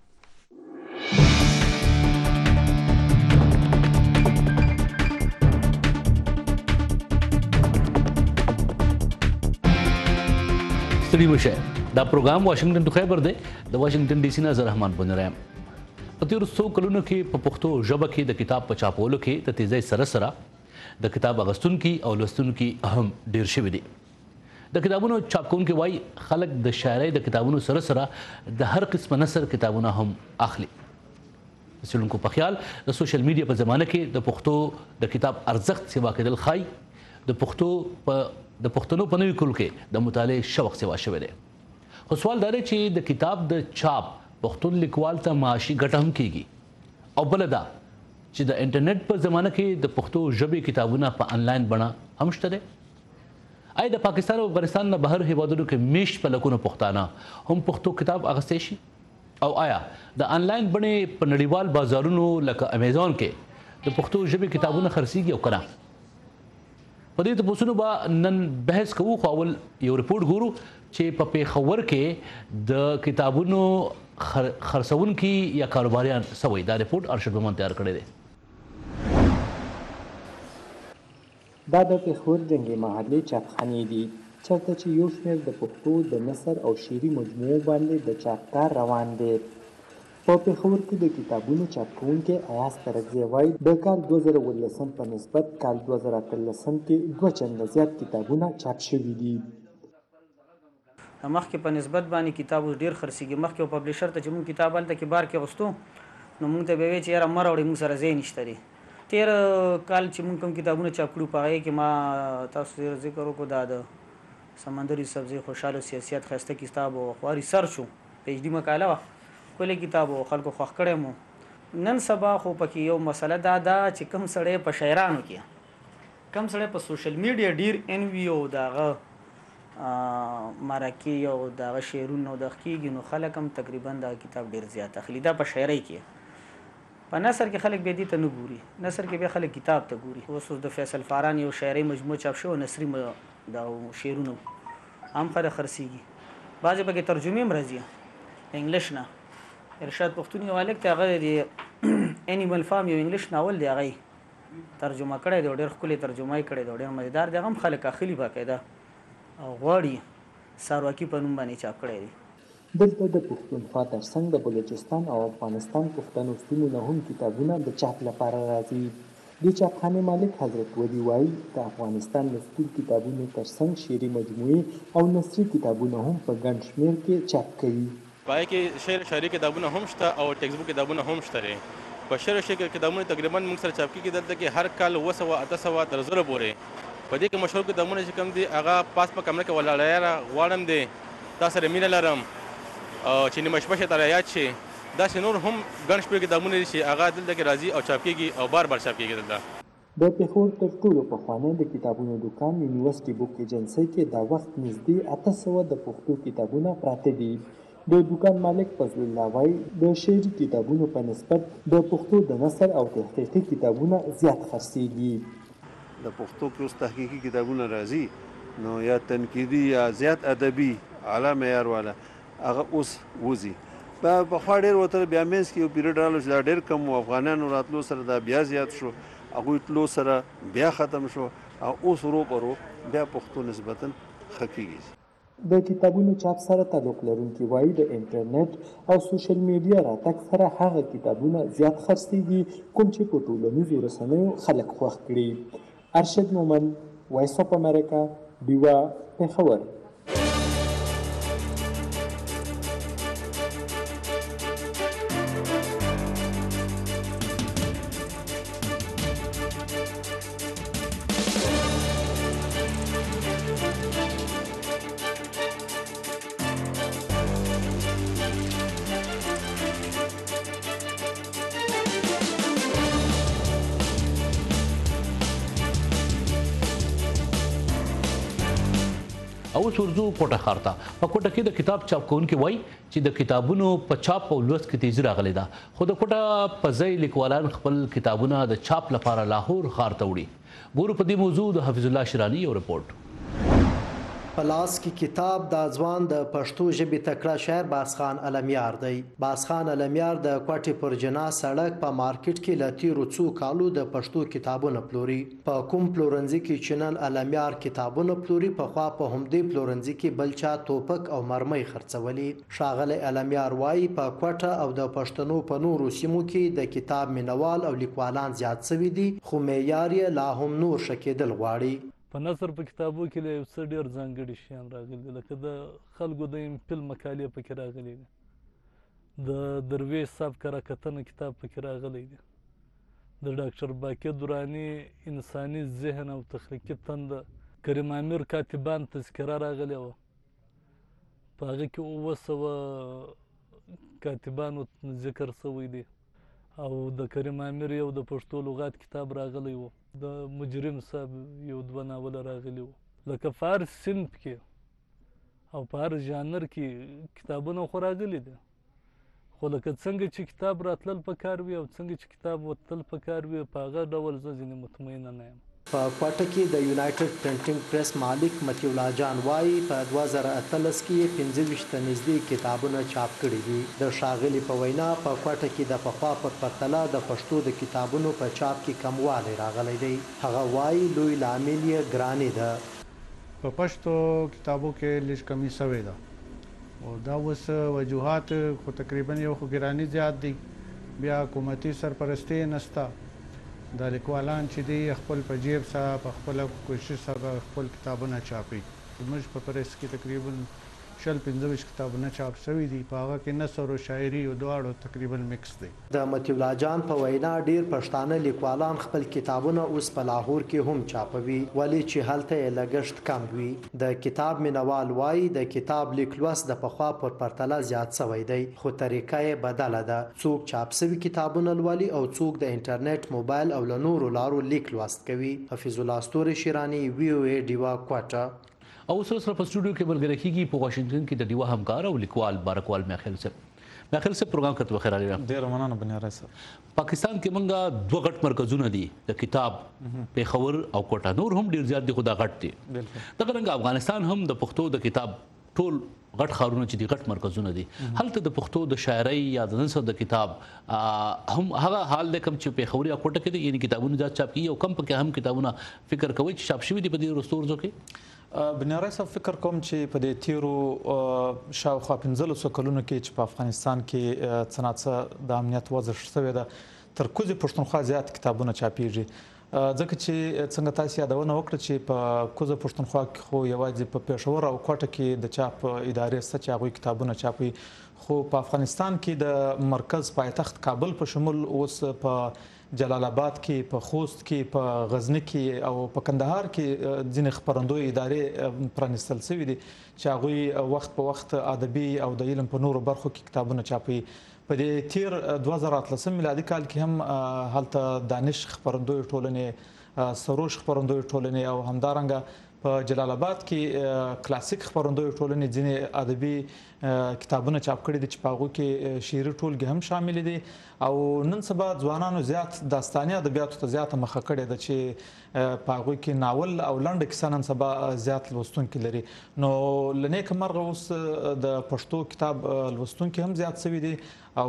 ستړي مشه دا پروګرام واشنگټن ټو خیبر دی د واشنگټن ډي سي نه رحمان بنيري په تیرو څو کلونو کې په پښتو ژبه کې د کتاب په چاپولو کې د تیزی سره سره د کتاب اغستونکو او لوستونکو اهم ډیر شوی دي. د کتابونو چاپ کوونکو وایي خلک د شاعرۍ د کتابونو سره سره د هر قسم نثر کتابونه هم اخلي. څېړونکو په خیال د سوشل میډیا په زمانه کې د پښتو د کتاب ارزښت سیوا کېدل خای د پښتنو په نوي کول کې د مطالعې شوق سیوا شوی دی. خو سوال دا دی چې د کتاب د چاپ پښتون لیکوال ته معاشي ګټه هم کیږي او بل دا چې د انټرنیټ په زمانه کې د پښتو ژبې کتابونه په انلاین بڼه هم شته دي. آیا د پاکستان او افغانستان نه بهر هیوادونو کې میشت په لکونو پښتانه هم پښتو کتاب اخیستی شي او آیا د انلاین بڼې په نړیوال بازارونو لکه امیزون کې د پښتو ژبې کتابونه خرڅیږي او کنه؟ په دې تاسو به نن بحث کوو. خو اول یو ریپورت ګورو چې په پیښور کې د کتابونو خرڅونکي یا کاروباریان سوي. دا ریپورت ارشد مومن تیار کړی دی. دا د پیښور جنگي محلي چاپخانې دي چېرته چې یو شمېر د پښتو د نثر او شعري مجموعو باندې د چاپ کار روان دی. په پیښور کې د کتابونو چاپ کوونکي ایاز ترکزی وایي د کال 2018 په نسبت کال 2013 کې 2 چنده زیات کتابونه چاپ شوي دي. مخکې په نسبت باندې کتاب ډیر خرڅېږي. مخکې یو پبلشر ته چې موږ کتاب هلته کې بار کې غوښتو نو موږ ته به وایي چې یاره مه راوړئ موږ سره ځای نشته دی. تېر کال چې موږ کوم کتابونه چاپ کړو په هغې کې ما تاسو ډېر ذکر وکړو دا د سمندري سبزي خوشحال سیاست ښایسته کتاب و خو ریسرچ و پی ایچ ډي مقاله وه ښکلی کتاب و خلکو خوښ کړی مو. نن سبا خو پکې یو مسله دا ده چې کوم سړی په شاعرانو کې کوم سړی په سوشل میډیا ډیر انوي او د هغه مرکې او دغه شعرونه د کېږي نو خلک هم تقریبا دغه کتاب ډېر زیات اخلي. دا په شاعرۍ کې. په نثر کې خلک بیا دې ته نه ګوري. نثر کې بیا خلک کتاب ته ګوري. اوس د فیصل فاران یو شاعرۍ مجموعه چاپ شوی نثري د شعرونو هم خلک خرڅېږي. بعضې پکې ترجمې هم راځي انګلیش نه. ارشاد پښتون یو هلک دی هغه د انیمل فارم یو انګلیش ناول دی هغه ترجمه کړی دی او ډېر ښکلی ترجمه یې کړی دی او ډېر مزیدار دی. هغه هم خلک اخلي باقاعده او غواړي سارواکي په نوم باندې چاپ کړی دی. دلته د پښتونخوا ترڅنګ د بلوچستان او افغانستان پښتنو سیمو نه هم کتابونه د چاپ لپاره راځي. د چاپخانې مالک حضرت ودي وایي د افغانستان نثري کتابونو ترڅنګ شعري مجموعې او نثري کتابونه هم په ګڼ شمېر کې چاپ کوي. پای کې شعر شاعري کتابونه هم شته او ټیکسټ بک کتابونه هم شته. په شعر او شعر کتابونه تقریبا موږ سره چاپ کېږي. دلته کې هر کال 900 تر 1000 پورې په دې کې مشهور کتابونه چې کوم دي هغه پاس په کمره کې ولاړه یاره غواړم دی تا سره مینه لرم چې نیمه شپه شي تر یاد شي. داسې نور هم ګڼ شمېر کتابونه دي چې هغه دلته کې راځي او چاپ کېږي او بار بار چاپ کېږي. دلته د پیښور تر ټولو پخوانی د کتابونو دوکان یونیورسټي بک ایجنسۍ کې دا وخت نږدې 800 د پښتو کتابونه پراته دي. د دوکان مالک فضل الله وایي د شعري کتابونو په نسبت د پښتو د نثر او تحقیقي کتابونه زیات خرڅېږي. د پښتو کې اوس تحقیقي کتابونه راځي نو یا تنقیدي یا زیات ادبي اعلی معیار والا هغه اوس وځي. پخوا ډېر ورته بیا منځ کې یو پیریډ راغلو چې دا ډېر کم و. افغانانو راتلو سره دا بیا زیات شو. هغوی تلو سره بیا ختم شو او اوس ورو په ورو بیا پښتو نسبتا ښه کېږي. د کتابونو چاپ سره تعلق لرونکي وایي د انټرنیټ او سوشل میډیا راتګ سره هغه کتابونه زیات خرڅېږي کوم چې په ټولنیزو رسنیو خلک خوښ کړي. ارشد مومن، وایس اف امریکا، ډیوا، پیښور. اوس ورځو کوټه ښار ته. په کوټه کې د کتاب چاپ کوونکي وایي چې د کتابونو په چاپ او لوست کې تیزي راغلې ده، خو د کوټه په ځای لیکوالان خپل کتابونه د چاپ لپاره لاهور ښار ته وړي. ګورو په دې موضوع د حفیظ الله شیراني یو رپورټ. په لاس کې کتاب د ځوان د پښتو ژبې تکړه شاعر باسخان علمیار دی. باسخان علمیار د کوټې پر جنا سړک په مارکیټ کې له تیرو څو کالو د پښتو کتابونه پلوري. په کوم پلورنځي کې چې نن علمیار کتابونه پلوري، پخوا په همدې پلورنځي کې بل چا توپک او مرمۍ خرڅولي. ښاغلی علمیار وایي په کوټه او د پښتنو په نورو سیمو کې د کتاب مینوال او لیکوالان زیات شوي دي، خو معیار یې لا هم نور ښه کېدل غواړي. په نثر په کتابو کې له یو څه ډېر ځانګړي شیان راغلي دي، لکه د خلکو د امپیل مقالې پکې راغلي دي، د درویش صاحب کراکتنه کتاب پکې راغلی دی، د ډاکټر باقر دراني انساني ذهن او تخلیقي تنده کریم امیر کاتبان تذکره راغلی وه، په هغه کې 700 کاتبانو ذکر شوی دی، او د کریم امیر یو د پښتو لغات کتاب راغلی و، د مجرم صاحب یو 2 ناوله راغلی و. لکه په هر صنف کې او په هر ژانر کې کتابونه خو راغلي دي، خو لکه څنګه چې کتاب راتلل پکار وي او څنګه چې کتاب وتل پکار وي، په هغه ډول زه ځینې مطمئنه نه یم. په کوټه کې د یونایټډ پرنټینګ پریس مالک مطیع الله جان وایي په 2018 کې 25 ته نږدې کتابونه چاپ کړي دي. د ښاغلي په وینا په کوټه کې د پخوا پر پرتله د پښتو د کتابونو په چاپ کې کموالی راغلی دی. هغه وایي لوی لامل یې ګراني ده. په پښتو کتابو کې لږ کمی شوې ده، او دا اوس وجوهات خو تقریبا یو خو ګراني زیات دي، بیا حکومتي سرپرستي نشته. د لیکوالان چې دی خپل په جیب سره په خپل کوشش سره خپل کتابونه چاپي. زموږ په پریس کې تقریبا 15 کتابونه چاپ شوي دي، په هغه کې نثر او شاعري او دواړو تقریبا مکس دی. د مطیع الله جان په وینا ډیر پښتانه لیکوالان خپل کتابونه اوس په لاهور کې هم چاپوي، ولې چې هلته یې لګښت کم وي. د کتاب مینوال وایي د کتاب لیک لوست د پخوا پر پرتله زیات شوی دی، خو طریقه یې بدله ده. څوک چاپ شوي کتابونه لولي او څوک د انټرنیټ، موبایل او له نورو لارو لیک لوست کوي. حفیظ الله ستوري شیراني، VOA ډیوا کوټه. او سره په سټوډیو کې بلګری کیږي په واشنگټن کې د ډیوا همکار او لیکوال بارکوال میاخیل صاحب. میاخیل صاحب پروګرام کته بخیر علي. ډیر مننه بنیاره صاحب. پاکستان کې مونږه 2 غټ مرکزونه دي د کتاب، پیښور او کوټه، نور هم ډیر زیات دي خو دا غټ دي. دغه رنګ افغانستان هم د پښتو د کتاب ټول غټ خارونه چې دي غټ مرکزونه دي. هلته د پښتو د شاعرۍ یا د نثر د کتاب هم هغه حال دی کوم چې پیښور یا کوټه کې دي، یعنی کتابونه زیات چاپ کیږي او کم پکې هم کتابونه فکر کوي چې چاپ شوي دي په دې وروستو ورځو کې. بنیاره صاحب فکر کوم چې په دې تیرو شاوخوا 15 کلونو کې چې په افغانستان کې څه د امنیت وضع شوې ده، تر کوزې پښتونخوا زیات کتابونه چاپیږي، ځکه چې څنګه تاسو یادونه وکړه چې په کوزه پښتونخوا کې خو یوازې په پېښور او کوټه کې د چاپ ادارې شته چې هغوی کتابونه چاپي، خو په افغانستان کې د مرکز پایتخت کابل په شمول اوس په جلال آباد کې، په خوست کې، په غزنی کې او په کندهار کې ځینې خپرندوی ادارې پرانیستل شوي دي چې هغوی وخت په وخت ادبي او د علم په نورو برخو کې کتابونه چاپي. په دې تیر 2013 میلادي کال کې هم هلته دانش خپرندوی ټولنې، سروش خپرندوی ټولنې او همدارنګه په جلال آباد کې کلاسیک خپرندوی ټولنې ځینې ادبي کتابونه چاپ کړي دي چې په هغو کې شعري ټولګې هم شامل دي. او نن سبا ځوانانو زیات داستاني ادبیاتو ته زیاته مخه کړې ده چې په هغوی کې ناول او لنډه کیسه نن سبا زیات لوستونکي لري. نو له نیکه مرغه اوس د پښتو کتاب لوستونکي هم زیات شوي دي او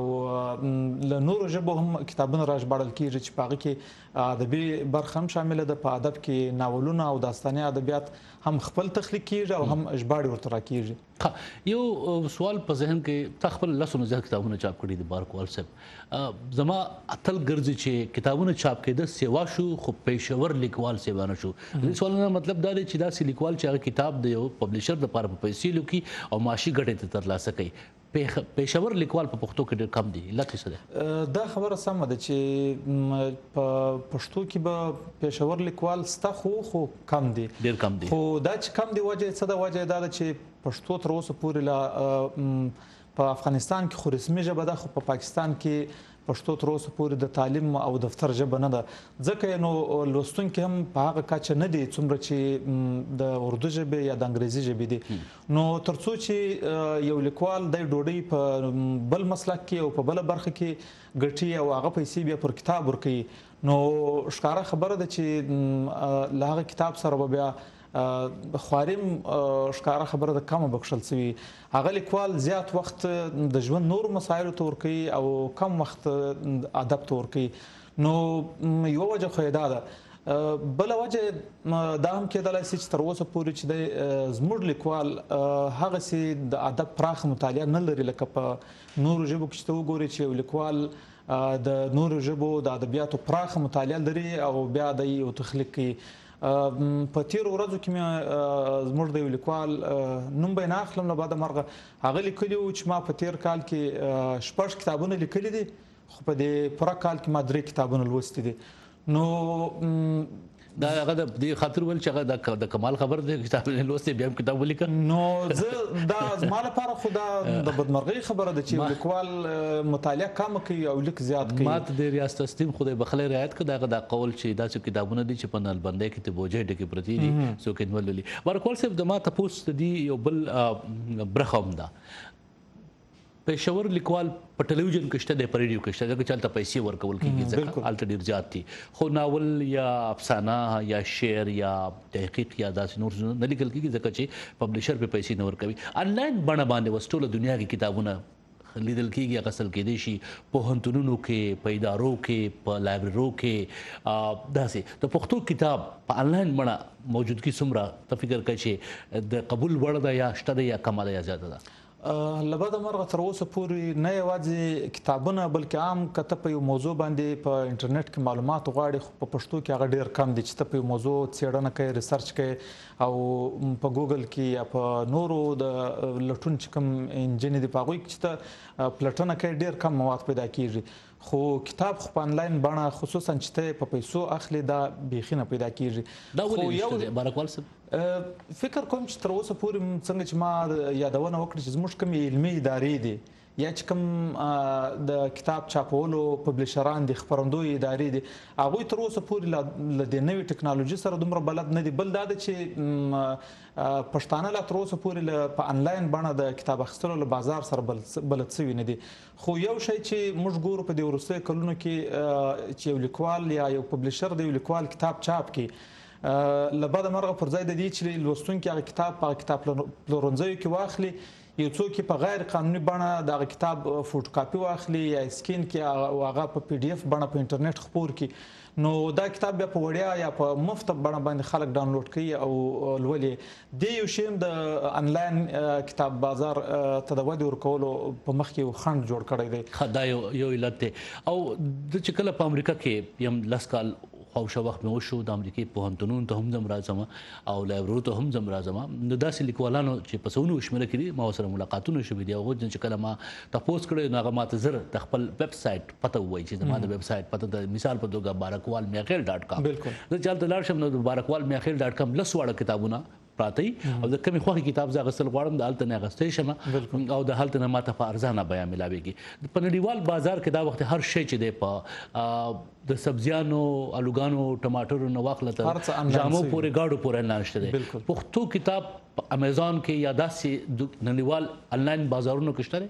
له نورو ژبو هم کتابونه راژباړل کېږي چې په هغه کې ادبي برخه هم شامله ده. په ادب کې ناولونه او داستاني ادبیات هم خپل تخلیق کېږي او هم ژباړې ورته راکېږي. یو سوال په ذهن کې تا خپل لسو نه زیات کتابونه چاپ کړي دي بارکوال صاحب، زما اتل ګرځي چې کتابونه چاپ کېده سیوا شو خو پېښور لیکوال سیوا نه شو. دې سوال نه مطلب دا دی چې داسې لیکوال چې هغه کتاب د یو پبلشر دپاره په پیسې لیکي او معاشي ګټې ته ترلاسه کوي، پېښور لیکوال په پښتو کې ډېر کم دي. علت څه دی؟ دا خبره سمه ده چې په پښتو کې به پېښور لیکوال شته خو کم دي، ډېر کم دي. خو دا چې کم دي وجه څه ده؟ وجه دا ده چې پښتو تر اوسه پورې لا په افغانستان کې خو رسمي ژبه ده، خو په پاکستان کې پښتو تر اوسه پورې د تعلیم او دفتر ژبه نه ده، ځکه نو لوستونکي هم په هغه کچه نه دي څومره چې د اردو ژبې یا د انګریزي ژبې دي. نو تر څو چې یو لیکوال د ډوډۍ په بل مسلک کې او په بله برخه کې ګټي او هغه پیسې بیا پر کتاب ورکوي، نو ښکاره خبره ده چې له هغه کتاب سره به بیا خواریم ښکاره خبره ده کمه بخښل شوي. هغه لیکوال زیات وخت د ژوند نورو مسایلو ته ورکوي او کم وخت ادب ته ورکوي. نو یوه وجه خو یې دا ده. بله وجه دا هم کېدلی شي چې تر اوسه پورې چې دی زموږ لیکوال هغسې د ادب پراخه مطالعه نه لري لکه په نورو ژبو کې چې ته وګورې چې یو لیکوال د نورو ژبو د ادبیاتو پراخه مطالعه لري او بیا د یو تخلیق کوي. په تیرو ورځو کې مې زموږ د یو لیکوال نوم به یې نه اخلم له بده مرغه، هغه لیکلي وو چې ما په تیر کال کې 6 کتابونه لیکلي دي، خو په دې پوره کال کې ما 3 کتابونه لوستي دي. نو دا هغه د دې خاطر ول چې هغه د کمال خبر دی کتاب لوستي بیا هم کتاب ولیکه. نو زه دا زما لپاره خو دا د بدمرغۍ خبره ده چې لیکوال مطالعه کم کوي او لیک زیات کوي. ما ته د ریاست تسلیم خدای بخلې رعایت کړه دغه دا قول چې داسې کتابونه دي چې په نلبندۍ کې ته بوجۍ ډکې پرتې دي څوک یې نه لولي. بارکوال صاحب د ما تپوس دی یو بل برخه هم ده، پېښور لیکوال په ټلویزیون کې شته دی، په ریډیو کې شته دی، ځکه چلته پیسې ورکول کېږي ځکه هلته ډېر زیات دي، خو ناول یا افسانه یا شعر یا تحقیق یا داسې نور نه لیکل کېږي ځکه چې پبلشر پې پیسې نه ورکوي. انلاین بڼه باندې اوس ټوله دنیا کې کتابونه لیدل کېږي، اغوستل کېدی شي پوهنتونونو کې، په ادارو کې، په لایبررو کې. داسې د پښتو کتاب په انلاین بڼه موجودګي څومره ته فکر کوې چې د قبول وړ ده یا شته ده یا کمه ده یا زیاته ده؟ له بده مرغه تر اوسه پورې نه یوازې کتابونه بلکې عام که ته په یو موضوع باندې په انټرنیټ کې معلومات غواړې، خو په پښتو کې هغه ډېر کم دي چې ته په یو موضوع څېړنه کوې، ریسرچ کوې او په ګوګل کې یا په نورو د لټون چې کوم انجنې دي په هغوی کې چې ته پلټنه کوې ډېر کم مواد پیدا کېږي. خو کتاب خو په انلاین بڼه خصوصا چې ته په پیسو اخلي دا بیخي نه پیدا کېږي. دا ولې نشته دی بارکوال صاحب؟ فکر کوم چې تر اوسه پورې څنګه چې ما یادونه وکړه چې زموږ کومې علمي ادارې دي یا چې کوم د کتاب چاپولو پبلشران دي، خپرندوی ادارې دي، هغوی تر اوسه پورې له دې نوې ټکنالوژي سره دومره بلد نه دي. بل دا ده چې پښتانه لا تر اوسه پورې په انلاین بڼه د کتاب اخیستلو له بازار سره بلد شوي نه دي. خو یو شی چې موږ ګورو په دې وروستیو کلونو کې چې یو لیکوال یا یو پبلشر د یو لیکوال کتاب چاپ کړي، له بده مرغه پر ځای د دې چې لوستونکي هغه کتاب په کتاب پلورنځیو کې واخلي، یو څوک په غیر قانوني بڼه دغه کتاب فوټوکاپي واخلي یا سکین کې او هغه په پی ډي اف بڼه په انټرنیټ خپور کړي، نو دا کتاب بیا په وړیا یا په مفت بڼه باندې خلک ډاونلوډ کوي او لولي. د یو شی د انلاین کتاب بازار ته د ودې ورکولو په مخ کې یو خنډ جوړ کړی دی. دا یو علت دی. او د چې کله په امریکا کې یم لس کال خواوشا وخت مې وشو، د امریکې پوهنتونونو ته هم ځم راځم او لایبررو ته هم ځم راځم، نو داسې لیکوالانو چې په سونو شمېره کې دي ما ورسره ملاقاتونه شوي دي. هغوی چې کله ما تپوس کړی نو هغه ماته زر د خپل ویب سایټ پته ووایي چې زما د ویب سایټ پته د مثال په توګه بارکوال میاخیل .com. زه چې هلته لاړ شم نو د بارکوال میاخیل .com 10 واړه کتابونه پراته او د کمی خوښي کتاب زه اخیستل غواړم د هلته نه اخیستی شم او د هلته نه ماته په ارزانه بیه ملاویږي. په نړیوال بازار کې دا وخت هر شی چې دی په د سبزیانو، الوګانو، ټماټرو نه واخله تر جامو پورې ګاډو پورې انلاین شته دی. پښتو کتاب په امیزان کې یا داسې نړیوال انلاین بازارونو کې شته دی؟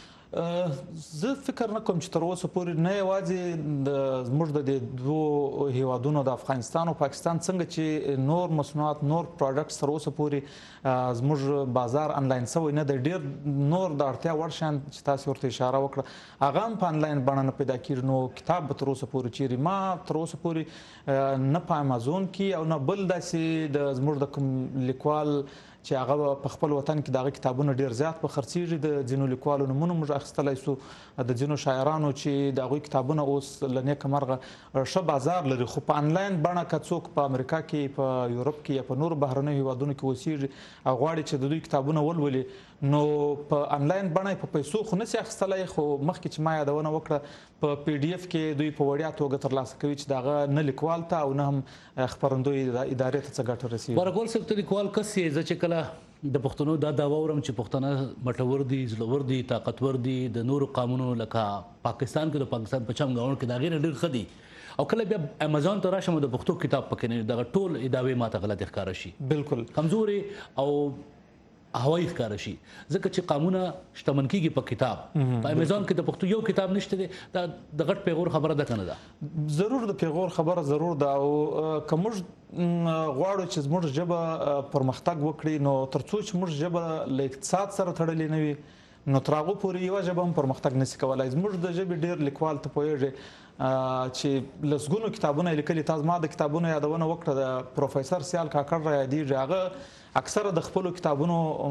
زه فکر نه کوم چې تر اوسه پورې نه یوازې زموږ د دې دوو هیوادونو د افغانستان او پاکستان څنګه چې نور مصنوعات، نور پروډکټس تر اوسه پورې زموږ بازار انلاین شوی نه دی. ډېر نور د اړتیا وړ شیان چې تاسو ورته اشاره وکړه هغه هم په انلاین بڼه نه پیدا کېږي. نو کتاب به تر اوسه پورې چیرې ما تر اوسه پورې نه په امازون کې او نه بل داسې د زموږ د کوم لیکوال چې هغه په خپل وطن کې دغه کتابونه ډیر زیات په خرڅېږي. د ځینو لیکوالو نومونه موږ اخیستلی سو، د ځینو شاعرانو چې د هغوی کتابونه اوس له نیکه مرغه ښه بازار لري. خو په انلاین بڼه که څوک په امریکا کې، په یورپ کې یا په نورو بهرنیو هیوادونو کې اوسېږي او غواړي چې د دوی کتابونه ولولي، نو په انلاین بڼه په پیسو خو نشي اخیستلی. خو مخکې چې ما یادونه وکړه په پی ډي اف کې دوی په وړیا توګه ترلاسه کوي چې دغه نه لیکوال ته او نه هم خپرندوی ادارې ته څه ګټه رسېږي. بارکوال صاحب ته لیکوال کس یې زه چې کله د پښتنو دا داوا ورم چې پښتانه مټور دي زړور دي طاقتور دي د نورو قانونو لکه پاکستان کې د پاکستان په چم غاون کې دا غیر ډېر خدي او کله بیا امازون ته راشم د پښتو کتاب پکې نه دغه ټول اداوې ماته غلط ښکار شي بالکل کمزوري او هوایی ښکار شي ځکه چې قانونه شتمن کیږي په کتاب په امازون کې د پښتو یو کتاب نشته دی دا د غټ پیغور خبره ده کنه ده ضرور د پیغور خبره ضرور ده او کومج غواړو چې زموږ ژبه پرمختګ وکړي نو ترڅو چې موږ ژبه له اقتصاد سره تړلې نه وي نو تر هغه پورې یوه ژبه هم پرمختګ نشي کولی زموږ د ژبې ډېر لیکوال ته پوهېږي چې لسګونو کتابونه یې لیکلي تاسو ما د کتابونو یادونه وکړه د پروفیسر سیال کاکړ را یادېږي هغه اکثره د خپلو کتابونو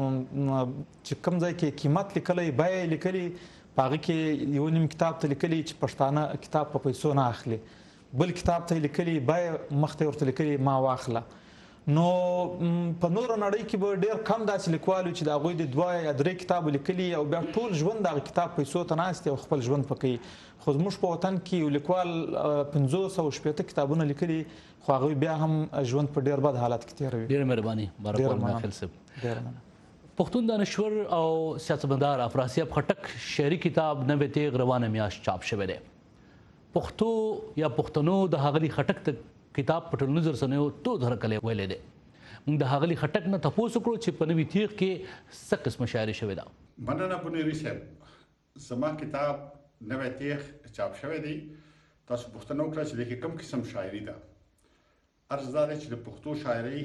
چې کوم ځای کې قیمت لیکلی بیه یې لیکلي په هغه کې یو نیم کتاب ته لیکلي چې پښتانه کتاب په پیسو نه اخلي بل کتاب ته یې لیکلي بیه مخته ورته لیکلي ما واخله نو په نورو نړۍ کې به ډېر کم داسې لیکوال چې د هغوی د 2 یا 3 کتابو لیکلي او بیا ټول ژوند د هغه کتاب پیسو ته ناست او خپل ژوند پکې خو زموږ په وطن کې یو لیکوال 560 کتابونه لیکلي خو هغوی بیا هم ژوند په ډېر بد حالت کې تېروي ډېره مهرباني بارک الله صاحب پښتون دانشور او سیاستمدار افراسیاب خټک شعري کتاب نوې تیغ روانه میاشت چاپ شوی دی پښتو یا پښتنو د هغلي خټک کتاب په ټولنیزو رسنیو تو درکلی ویلی دی موږ د هغلي خټک نه تپوس وکړو چې په نوې تیغ کې څه قسمه شاعري شوې ده مننه بنيري صاحب زما کتاب نوې تیغ چاپ شوی دی تاسو پوښتنه وکړه چې د کې کوم قسم شاعري ده عرض دا دی چې د پښتو شاعري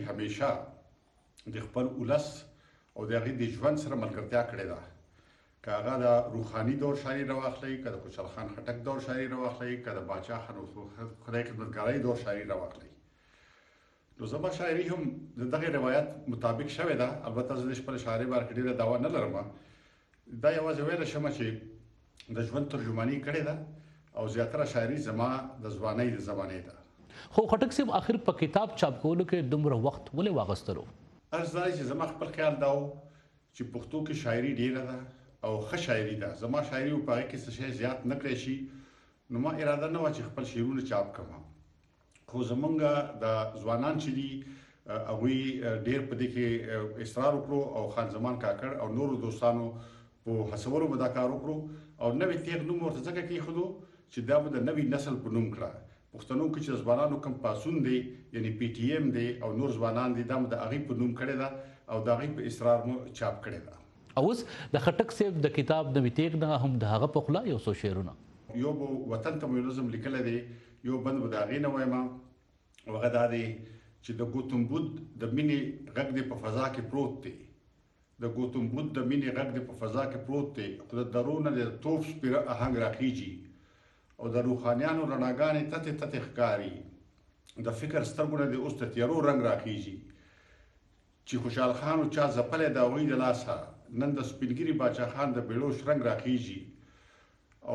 همیشه د خپل ولس او د هغې د ژوند سره ملګرتیا کړې ده که هغه د روحاني دور شاعري راواخلئ که د خوشحال خان خټک دور شاعري راواخلئ که د باچا خدای خدمتګارۍ دور شاعري راواخلئ نو زما شاعري هم د دغې روایت مطابق شوې ده البته زه د خپل شاعري باره کې ډېره دعوا نه لرم دا یوازې ویلی شم چې د ژوند ترجماني کړې ده او زیاتره شاعري زما د ځوانۍ د زمانې ده خو خټک صاحب آخر په کتاب چاپ کولو کې دومره وخت ولې واغستلو عرض دا دی چې زما خپل خیال دا و چې پښتو کې شاعري ډېره ده او ښه شاعري ده زما شاعري په هغې کې څه شی زیات نه کړی شي نو ما اراده نه وه چې خپل شعرونه چاپ کړم خو زمونږ د ځوانان چې دي هغوی ډېر په دې کې اصرار وکړو او خان زمان کاکړ او نورو دوستانو په هڅولو به دا کار وکړو او نوې تیغ نوم ورته ځکه کېښودو چې دا به د نوي نسل په نوم کړه پښتنو کې چې ځوانانو کوم پاڅون دی یعنی پی ټي ایم دی او نور ځوانان دي دا مو د هغې په نوم کړې ده او د هغې په اصرار مو چاپ کړې ده اوس د خټک صاحب د کتاب نوې تیغ نه هم د هغه په خوله یو څو شعرونه یو به وطن ته مو یو نظم لیکلی دی یو بند به د هغې نه وایم او هغه دا دی چې د ګوتم بود د مینې غږ دی په فضا کې پروت دی د ګوتم بود د مینې غږ دی په فضا کې پروت دی خو د درو نه د توپ سپیره آهنګ راخیږي او د روحانیانو رڼاګانې تتې تتې ښکاري د فکر سترګو نه د اوس د تیارو رنګ راخیږي چې خوشحال خان چا ځپلی د هغوی د لاسه نن د سپینګیري باچا خان د بیړو شرنګ راخیږي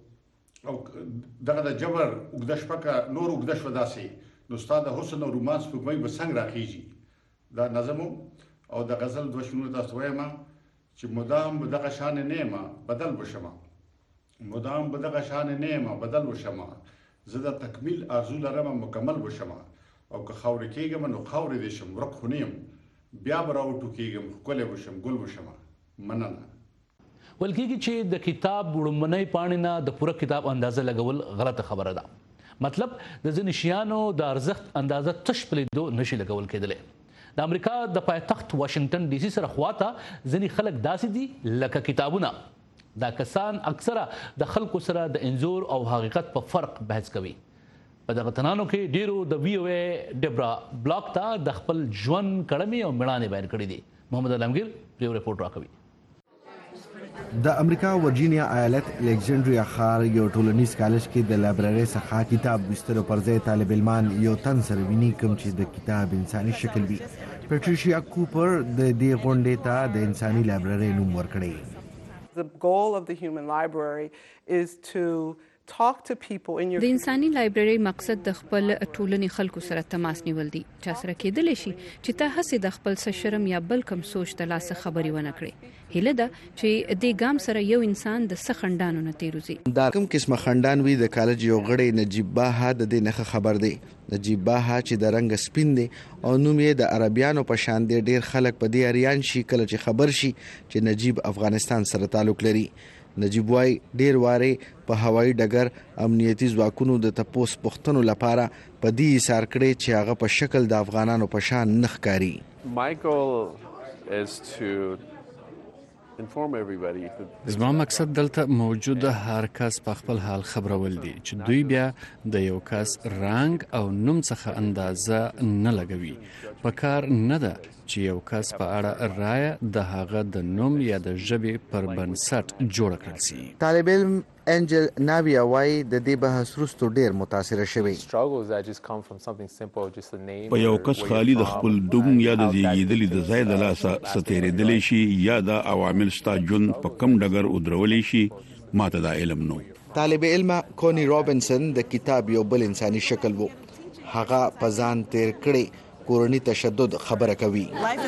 او دغه د جبر اوږده شپه که نور اوږده شوه داسې نو ستا د حسن او رومانس سپوږمۍ به څنګ راخیږي دا نظم او د غزل 2 شعرونه تاسو وایم چې مدام به دغه شان نه یم بدل به شمه مدام به دغه شان نه یم بدل به شمه زه د تکمیل آرزو لرم مکمل به شمه او که خاورې کېږم نو خاورې دې شم ورک خو نه یم بیا به راوټوکېږم ښکلی به شم ګل به شمه مننه ویل کېږي چې د کتاب لومړنۍ پاڼې نه د پوره کتاب اندازه لګول غلطه خبره ده مطلب د ځینې شیانو د ارزښت اندازه تش په لیدو نشي لګول کېدلی د امریکا د پایتخت واشنگټن ډي سي سره خواته ځینې خلک داسې دي لکه کتابونه دا کسان اکثره د خلکو سره د انځور او حقیقت په فرق بحث کوي په دغه تنانو کې ډیرو د وی او ای ډبرا بلاک ته د خپل ژوند کړمې او مړانې بیان کړي دي محمد علمگیر پریو رپورټ راکوي د امریکا ورجینیا ایالت الکسانډریا ښار یو ټولنیز کالج کې د لایبررۍ څخه کتاب لوستلو پر ځای طالب علمان یو تن سره ویني کوم چې د کتاب انساني شکل وي پیټریشیا کوپر د دې غونډې ته د انساني لایبررۍ نوم ورکړی. The goal of the Human Library is to د انساني لایبرری مقصد د خپل ټولنې خلکو سره تماس نیول دي چې سره کېدلی شي چې ته هڅه د خپل شرم یا بل کم سوچ ته لاس خبري ونه کړې هله ده چې د ګام سره یو انسان د سخندانو نه تیروزي دا کوم قسمه خندان وي د کالج یو غړی نجیب باها د دې نه خبر دی نجیب باها چې د رنگ سپین دی او نوم یې د عربیانو په شان دی ډیر خلک په دې اریان شي کله چې خبر شي چې نجیب افغانستان سره تعلق لري نجیب وای ډیر واره په هوایي ډګر امنیتي ځواکونو د تپوس پښتنو لپاره په دې سار کړي چې هغه په شکل د افغانانو په شان نخ کاری زما مقصد دلته موجوده هر کس په خپل حال خبرول دي چې دوی بیا د یو کس رنگ او نوم څخه اندازه نه لګوي په کار نه ده چې یو کس په اړه رائے د هغه د نوم یا د ژبې پر بنسټ جوړ کړل شي طالب علم انجل ناویا وای د دې بحث وروسته ډیر متاثر شوی په یو کس خالی د خپل دوم یا د زیږیدلې د ځای د لاسه ستېرېدلې شي یا د عوامل ستا ژوند په کم ډګر ودرولې شي ماته دا علم نو طالب علم کونی رابنسن د کتاب یو بل انساني شکل وو هغه په ځان تیر کړي کورنی تشدد خبره کوي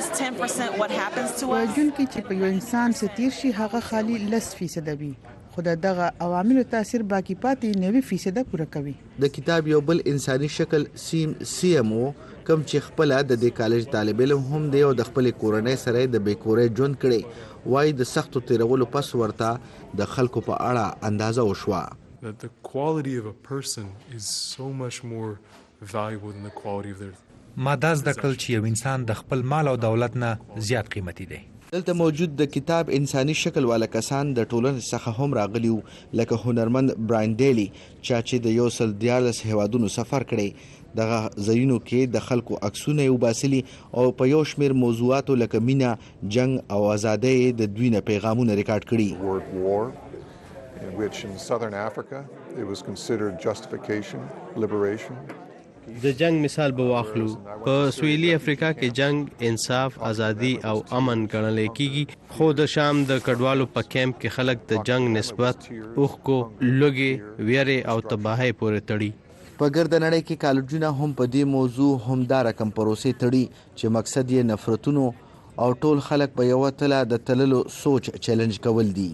ژوند کې چې په یو انسان ستیر شي هغه خالی 10% وي خدای دغه عوامل تاثیر باقی پاتې 90% پوره کوي د کتاب یو بل انساني شکل CMO کم چې خپل د دې کالج طالب علم هم دی او د خپل کورنۍ سره د بیکورې ژوند کړي وای د سختو تیرولو پس ورته د خلکو په اړه اندازه وشوه that the quality of a person is so much more valuable than the quality of their ما دا زده کړل چې یو انسان د خپل مال او دولت نه زیات قیمتي دی دلته موجود د کتاب انساني شکل والا کسان د ټولنې څخه هم راغلي وو لکه هنرمند براین ډیلی چې د یو سل دیارلس هیوادونو سفر کړی دغه ځایونو کې د خلکو عکسونه یو باسلي او په یو شمېر موضوعاتو لکه مینا جنگ او ازادۍ د دوی نه پیغامونه ریکارډ کړي in which in southern Africa it was considered justification, liberation. د جنگ مثال به واخلو په سویلي افریقا کې جنگ انصاف ازادي او امن ګڼل کېږي خو د شام د کډوالو په کیمپ کې خلک د جنگ نسبت اوخکو لوګي ویره او تباہي پورې تړي په ګردنړۍ کې کالجونه هم په دې موضوع همدا رقم پروسې تړي چې مقصد یې نفرتونو او ټول خلک په یو تله د تللو سوچ چیلنج کول دي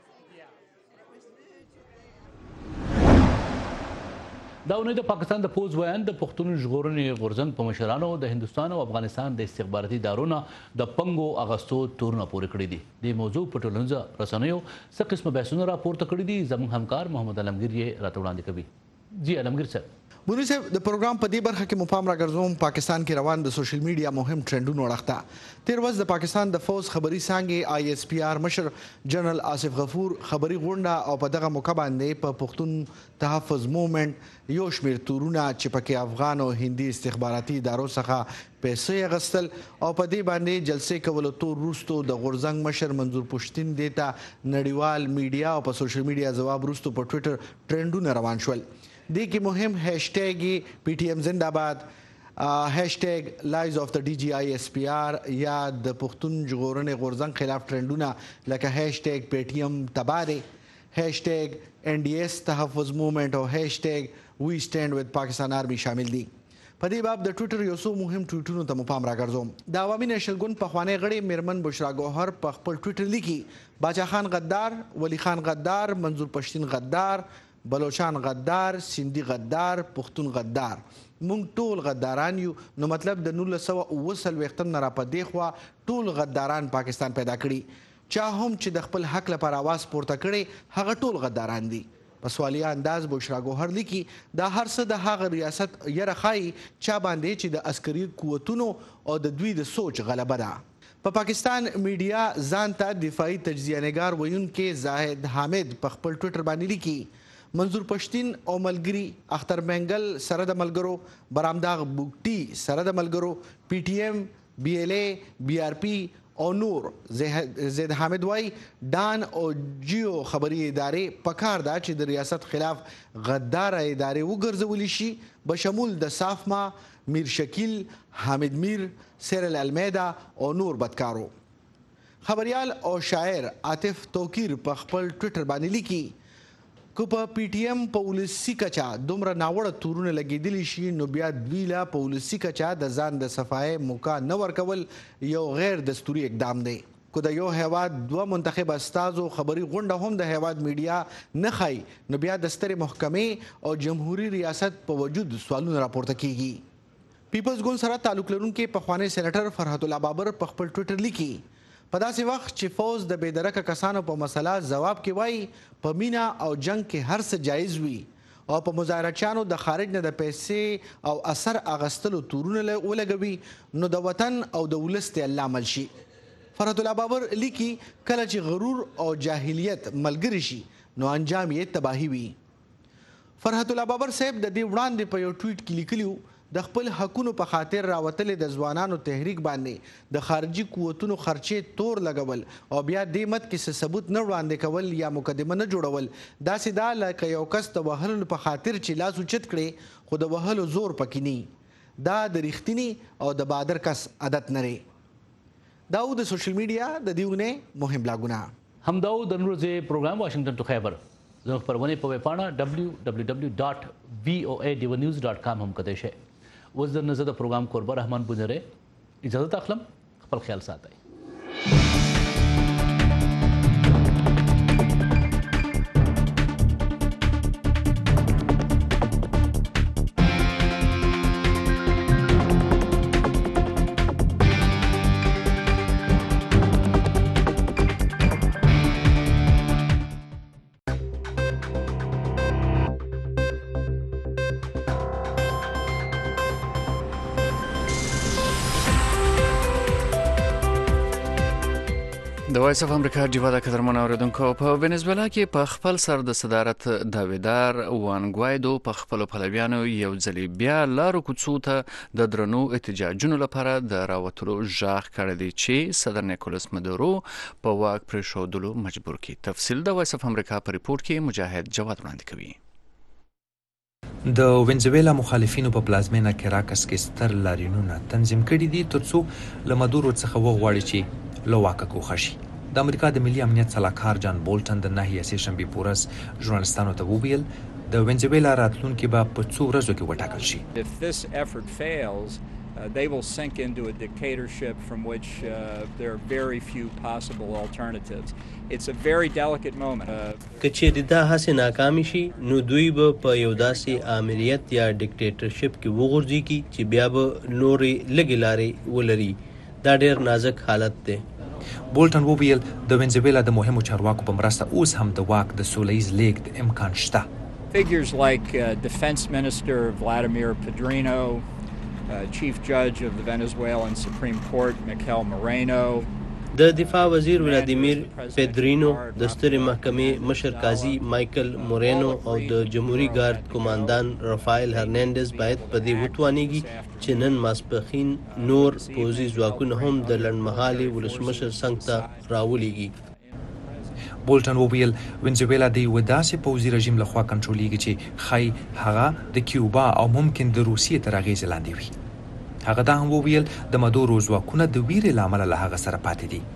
دا ونه د پاکستان د پوز ویان د پښتون ژغورنې غورځنګ په مشرانو د هندستان او افغانستان د استخباراتي ادارونو د پنګو اغستو تورونه پورې کړی دي د موضوع په ټولنیزو رسنیو څه قسمه بحثونه راپورته کړي دي زموږ همکار محمد علمگیر یې راته وړاندې کوي جی علمگیر صاحب مونږ صاحب د پروګرام په دې برخه کې مفاهیم راګرځوم پاکستان کې روان د سوشل میډیا مهم ټرندونو وړاندې تیر ورځ د پاکستان د فوز خبري څنګه ISPR مشر جنرال آصف غفور خبري غونډه او په دغه موقع باندې په پښتون تحفظ موومېنټ یو شمېر تورونه چې پکې افغان او هندي استخباراتي ادارو څخه پیسې غستل او په دې باندې جلسې کول تور روستو د غورځنګ مشر منظور پښتين دیتا نړیوال میډیا او په سوشل میډیا جواب روستو په ټوئیټر ټرندونه روان شول دې کې مهم هاشټیګ PTM زنده‌باد هاشټیګ لایز اف د DGISPR یا د پښتون ژغورنې غورځنګ خلاف ټرندونه لکه هاشټیګ PTM تباره هاشټیګ NDS تحفظ موومېنټ او هاشټیګ وی سټاند وذ پاکستان آرمي شامل دي په دې باب د ټوئیټر یو څو مهم ټویټونو ته مپام راګرځوم د عوامي نېشنل ګوند په خوانی غړي میرمن بشرا ګوهر په خپل ټویټر لیکي باچا خان غدار ولی خان غدار منظور پښتين غدار بلوچان غدار سندي غدار پښتون غدار مونږ ټول غداران یو نو مطلب د 1920 نه را پدې خوا ټول غداران پاکستان پیدا کړي چا هم چې د خپل حق لپاره आवाज پورته کړي هغه ټول غداران دي په سوالیه انداز بشرا ګوهر لیکي دا هر څه د هغه ریاست یره خای چا باندې چې د عسکري قوتونو او د دوی د سوچ غلبه ده په پاکستان میډیا ځان ته دفاعي تجزیه نگار ویونکې زاهد حامد په خپل ټویټر باندې لیکي منظور پښتين او ملګری اختر منګل سره د ملګرو برامداغ بوټي سره د ملګرو PTM BLA BRP او نور زید حامد وای دان او جیو خبري ادارې پکار دا چې د ریاست خلاف غدار ادارې وګرځول شي بشمول د صافما میر شکیل حامد میر سیرل المیدا او نور بدکارو خبريال او شاعر عاطف توکیر په خپل ټویټر باندې لیکي کو په پی ټی ایم په ولسی کچا دومره ناوړه تورونه لګیدلی شي نو بیا دوی لا په ولسی کچا د ځان د صفای موقع نه ورکول یو غیر دستوري اقدام دی. کو د یو هیواد دوه منتخب استازو خبري غونډه هم د هیواد میډیا نه خای نو بیا د سترې محکمې او جمهوریت ریاست په وجود سوالونه راپورته کیږي. پیپلز ګوند سره تعلق لرونکي پخوانی سېنیټر فرحت الله بابر په خپل ټویټر لیکي په داسې وخت چې فوز د بېدرکه کسانو په مسله ځواب کې وایي په مینا او جنگ کې هر څه جایز وي او په مظاهرچیانو د خارج نه د پیسې او اثر اغستلو تورونه ولګوي نو د وطن او د ولس ته لامل شي. فرحت الله بابر لیکي کله چې غرور او جاهلیت ملګری شي نو انجام یې تباهي وي. فرحت الله بابر صاحب د دې وړاندې په یو ټویټ کې لیکلیو د خپل حقونو په خاطر راوتلې د ځوانانو تحریک باندې د خارجي قوتونو خرچې تور لګول او بیا دې مت کې څه ثبوت نه وړاندې کول یا مقدمه نه جوړول داسې دا لکه یو کس د وهلو په خاطر چې لاس اوچت کړي خو د وهلو زور پکې نه دا د رښتینی او د بادر کس عادت نه لري. دا د سوشل میډیا د دیونه مهم لاګونه همداو د نن ورځې پروګرام واشنگټن ټو خیبر زموږ خپرونه په ویبپاڼه www.voanews.com هم کتای شئ. اوس د نزد پروګرام کوربه رحمان بونره اجازه اخلم خپل خیال ساتئ. د وایس اف امریکا جیوا د قدرمن اوریدونکو په ونزویلا کې په خپل سر د صدارت داویدار وان ګوایدو په خپل پلویانو یو ځلې بیا لارو کوڅو ته د درنو احتجاجونو لپاره د راوتلو ژغ کړی دی چې صدر نیکولاس مادورو په واک پرېښودلو مجبور کړي. تفصیل د وایس اف امریکا په ریپورت کې مجاهد جواد وړاندې کوي. د ونزویلا مخالفینو په پلازمینه کراکس کې ستر لاریونونه تنظیم کړي دي ترڅو له مادورو څخه وغواړي چې له واکه کوښ شي. د امریکا د ملي امنیت سلاکار جان بولټن د ناحیې سې شنبې پورس ژورنالستانو ته وویل د ونزویلا راتلونکي به په څو ورځو کې وټاکل شي. If this effort fails, they will sink into a dictatorship from which there are very few possible alternatives. It's a very delicate moment. که چیرې دا هڅې ناکامې شي نو دوی به په یو داسې آمریت یا ډیکټیټرشپ کې وغورځي چې بیا به نورې لږې لارې ولري. دا ډېر نازک حالت دی. بولټن وویل د ونزویلا د مهمو چارواکو په مرسته اوس هم د واک د سولیز لیږد امکان شته. Figures like Defense Minister Vladimir Pedrino, Chief Judge of the Venezuelan Supreme Court Miguel Moreno, د دفاع وزیر ولادیمیر پیدرینو د سترې محکمې مشر قاضي مایکل مورینو او د جمهوریت ګارد کمانډان رافایل هرناندز باید په دې وتوانیږي چې نن ماسپښین نور پوځي ځواکونه هم د لنډمهالي ولسمشر څنګ ته راولېږي. بولټن وویل ونزویلا د یو داسې پوځي رژیم لخوا کنټرولېږي چې ښایي هغه د کیوبا او ممکن د روسیې تر اغېزې لاندې وي. هغه دا هم وویل د مادورو ځواکونه د ویرې له امله له هغه سره پاتې دي.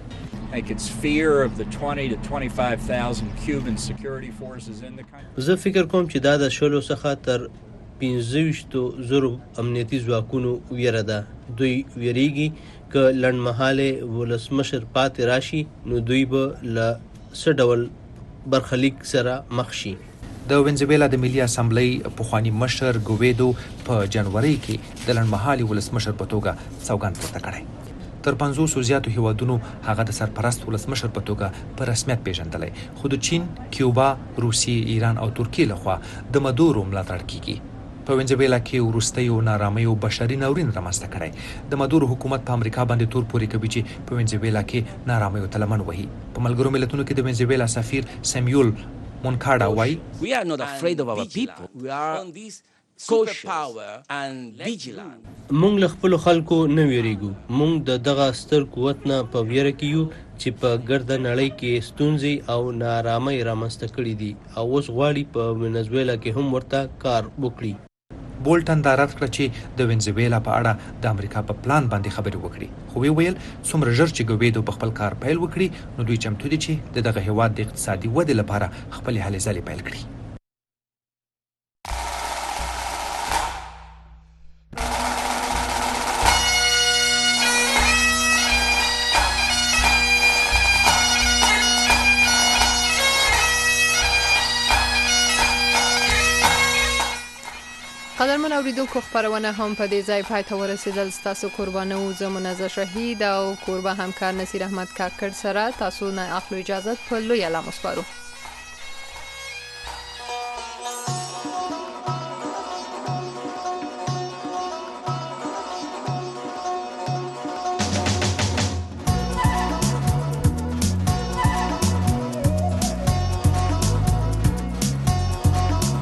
زه فکر کوم چې دا د شلو څخه تر 25,000 امنیتي ځواکونو ویره ده. دوی ویریږي که لنډمهاله ولسمشر پاتې راشي نو دوی به له څه ډول برخلیک سره مخ شي. د ونزویلا د ملي اسمبلی پخوانی مشر ګویدو په جنوري کې د لنډمهالي ولسمشر په توګه سوګند پورته کړی. تر 500 زیاتو هیوادونو هغه د سرپرست ولسمشر په توګه په رسمیت پیژندلی خو د چین، کیوبا، روسیې، ایران او ترکیې لخوا د مادورو ملاتړ کیږي. په ونزویلا کې وروستیو نارامیو بشري ناورین رامنځته کړی. د مادورو حکومت په امریکا باندې تور پورې کوي چې په ونزویلا کې نارامیو ته لمن وهي. په ملګرو ملتونو کې د ونزویلا سفیر سیمیول مونکاډا وایي We are not afraid of our people. We are superpower and vigilant. مونږ له خپل خلکو نه ویریږو. مونږ د دغه ستر قوت نه په ویره کې یو چې په ګرده نړۍ کې ستونزې او نارامۍ رامنځته کړي دي او اوس غواړي په ونزویلا کې هم ورته کار وکړي. بولټن دا رد کړ چې د ونزویلا په اړه د امریکا په پلان باندې خبرې وکړي خو ویل څومره ژر چې ګویدو په خپل کار پیل وکړي نو دوی چمتو دي چې دغه هیواد د اقتصادي ودې لپاره خپل هلې ځلې پیل کړي. قدرمن اوریدونکو خبرونه هم په دې ځای پای ته ورسېدل. ستاسو قربانه او زه منزه شهید او قربا همکار نصیر احمد کاکړ سره تاسو نه اخلو اجازه په لوی الله مسپارو.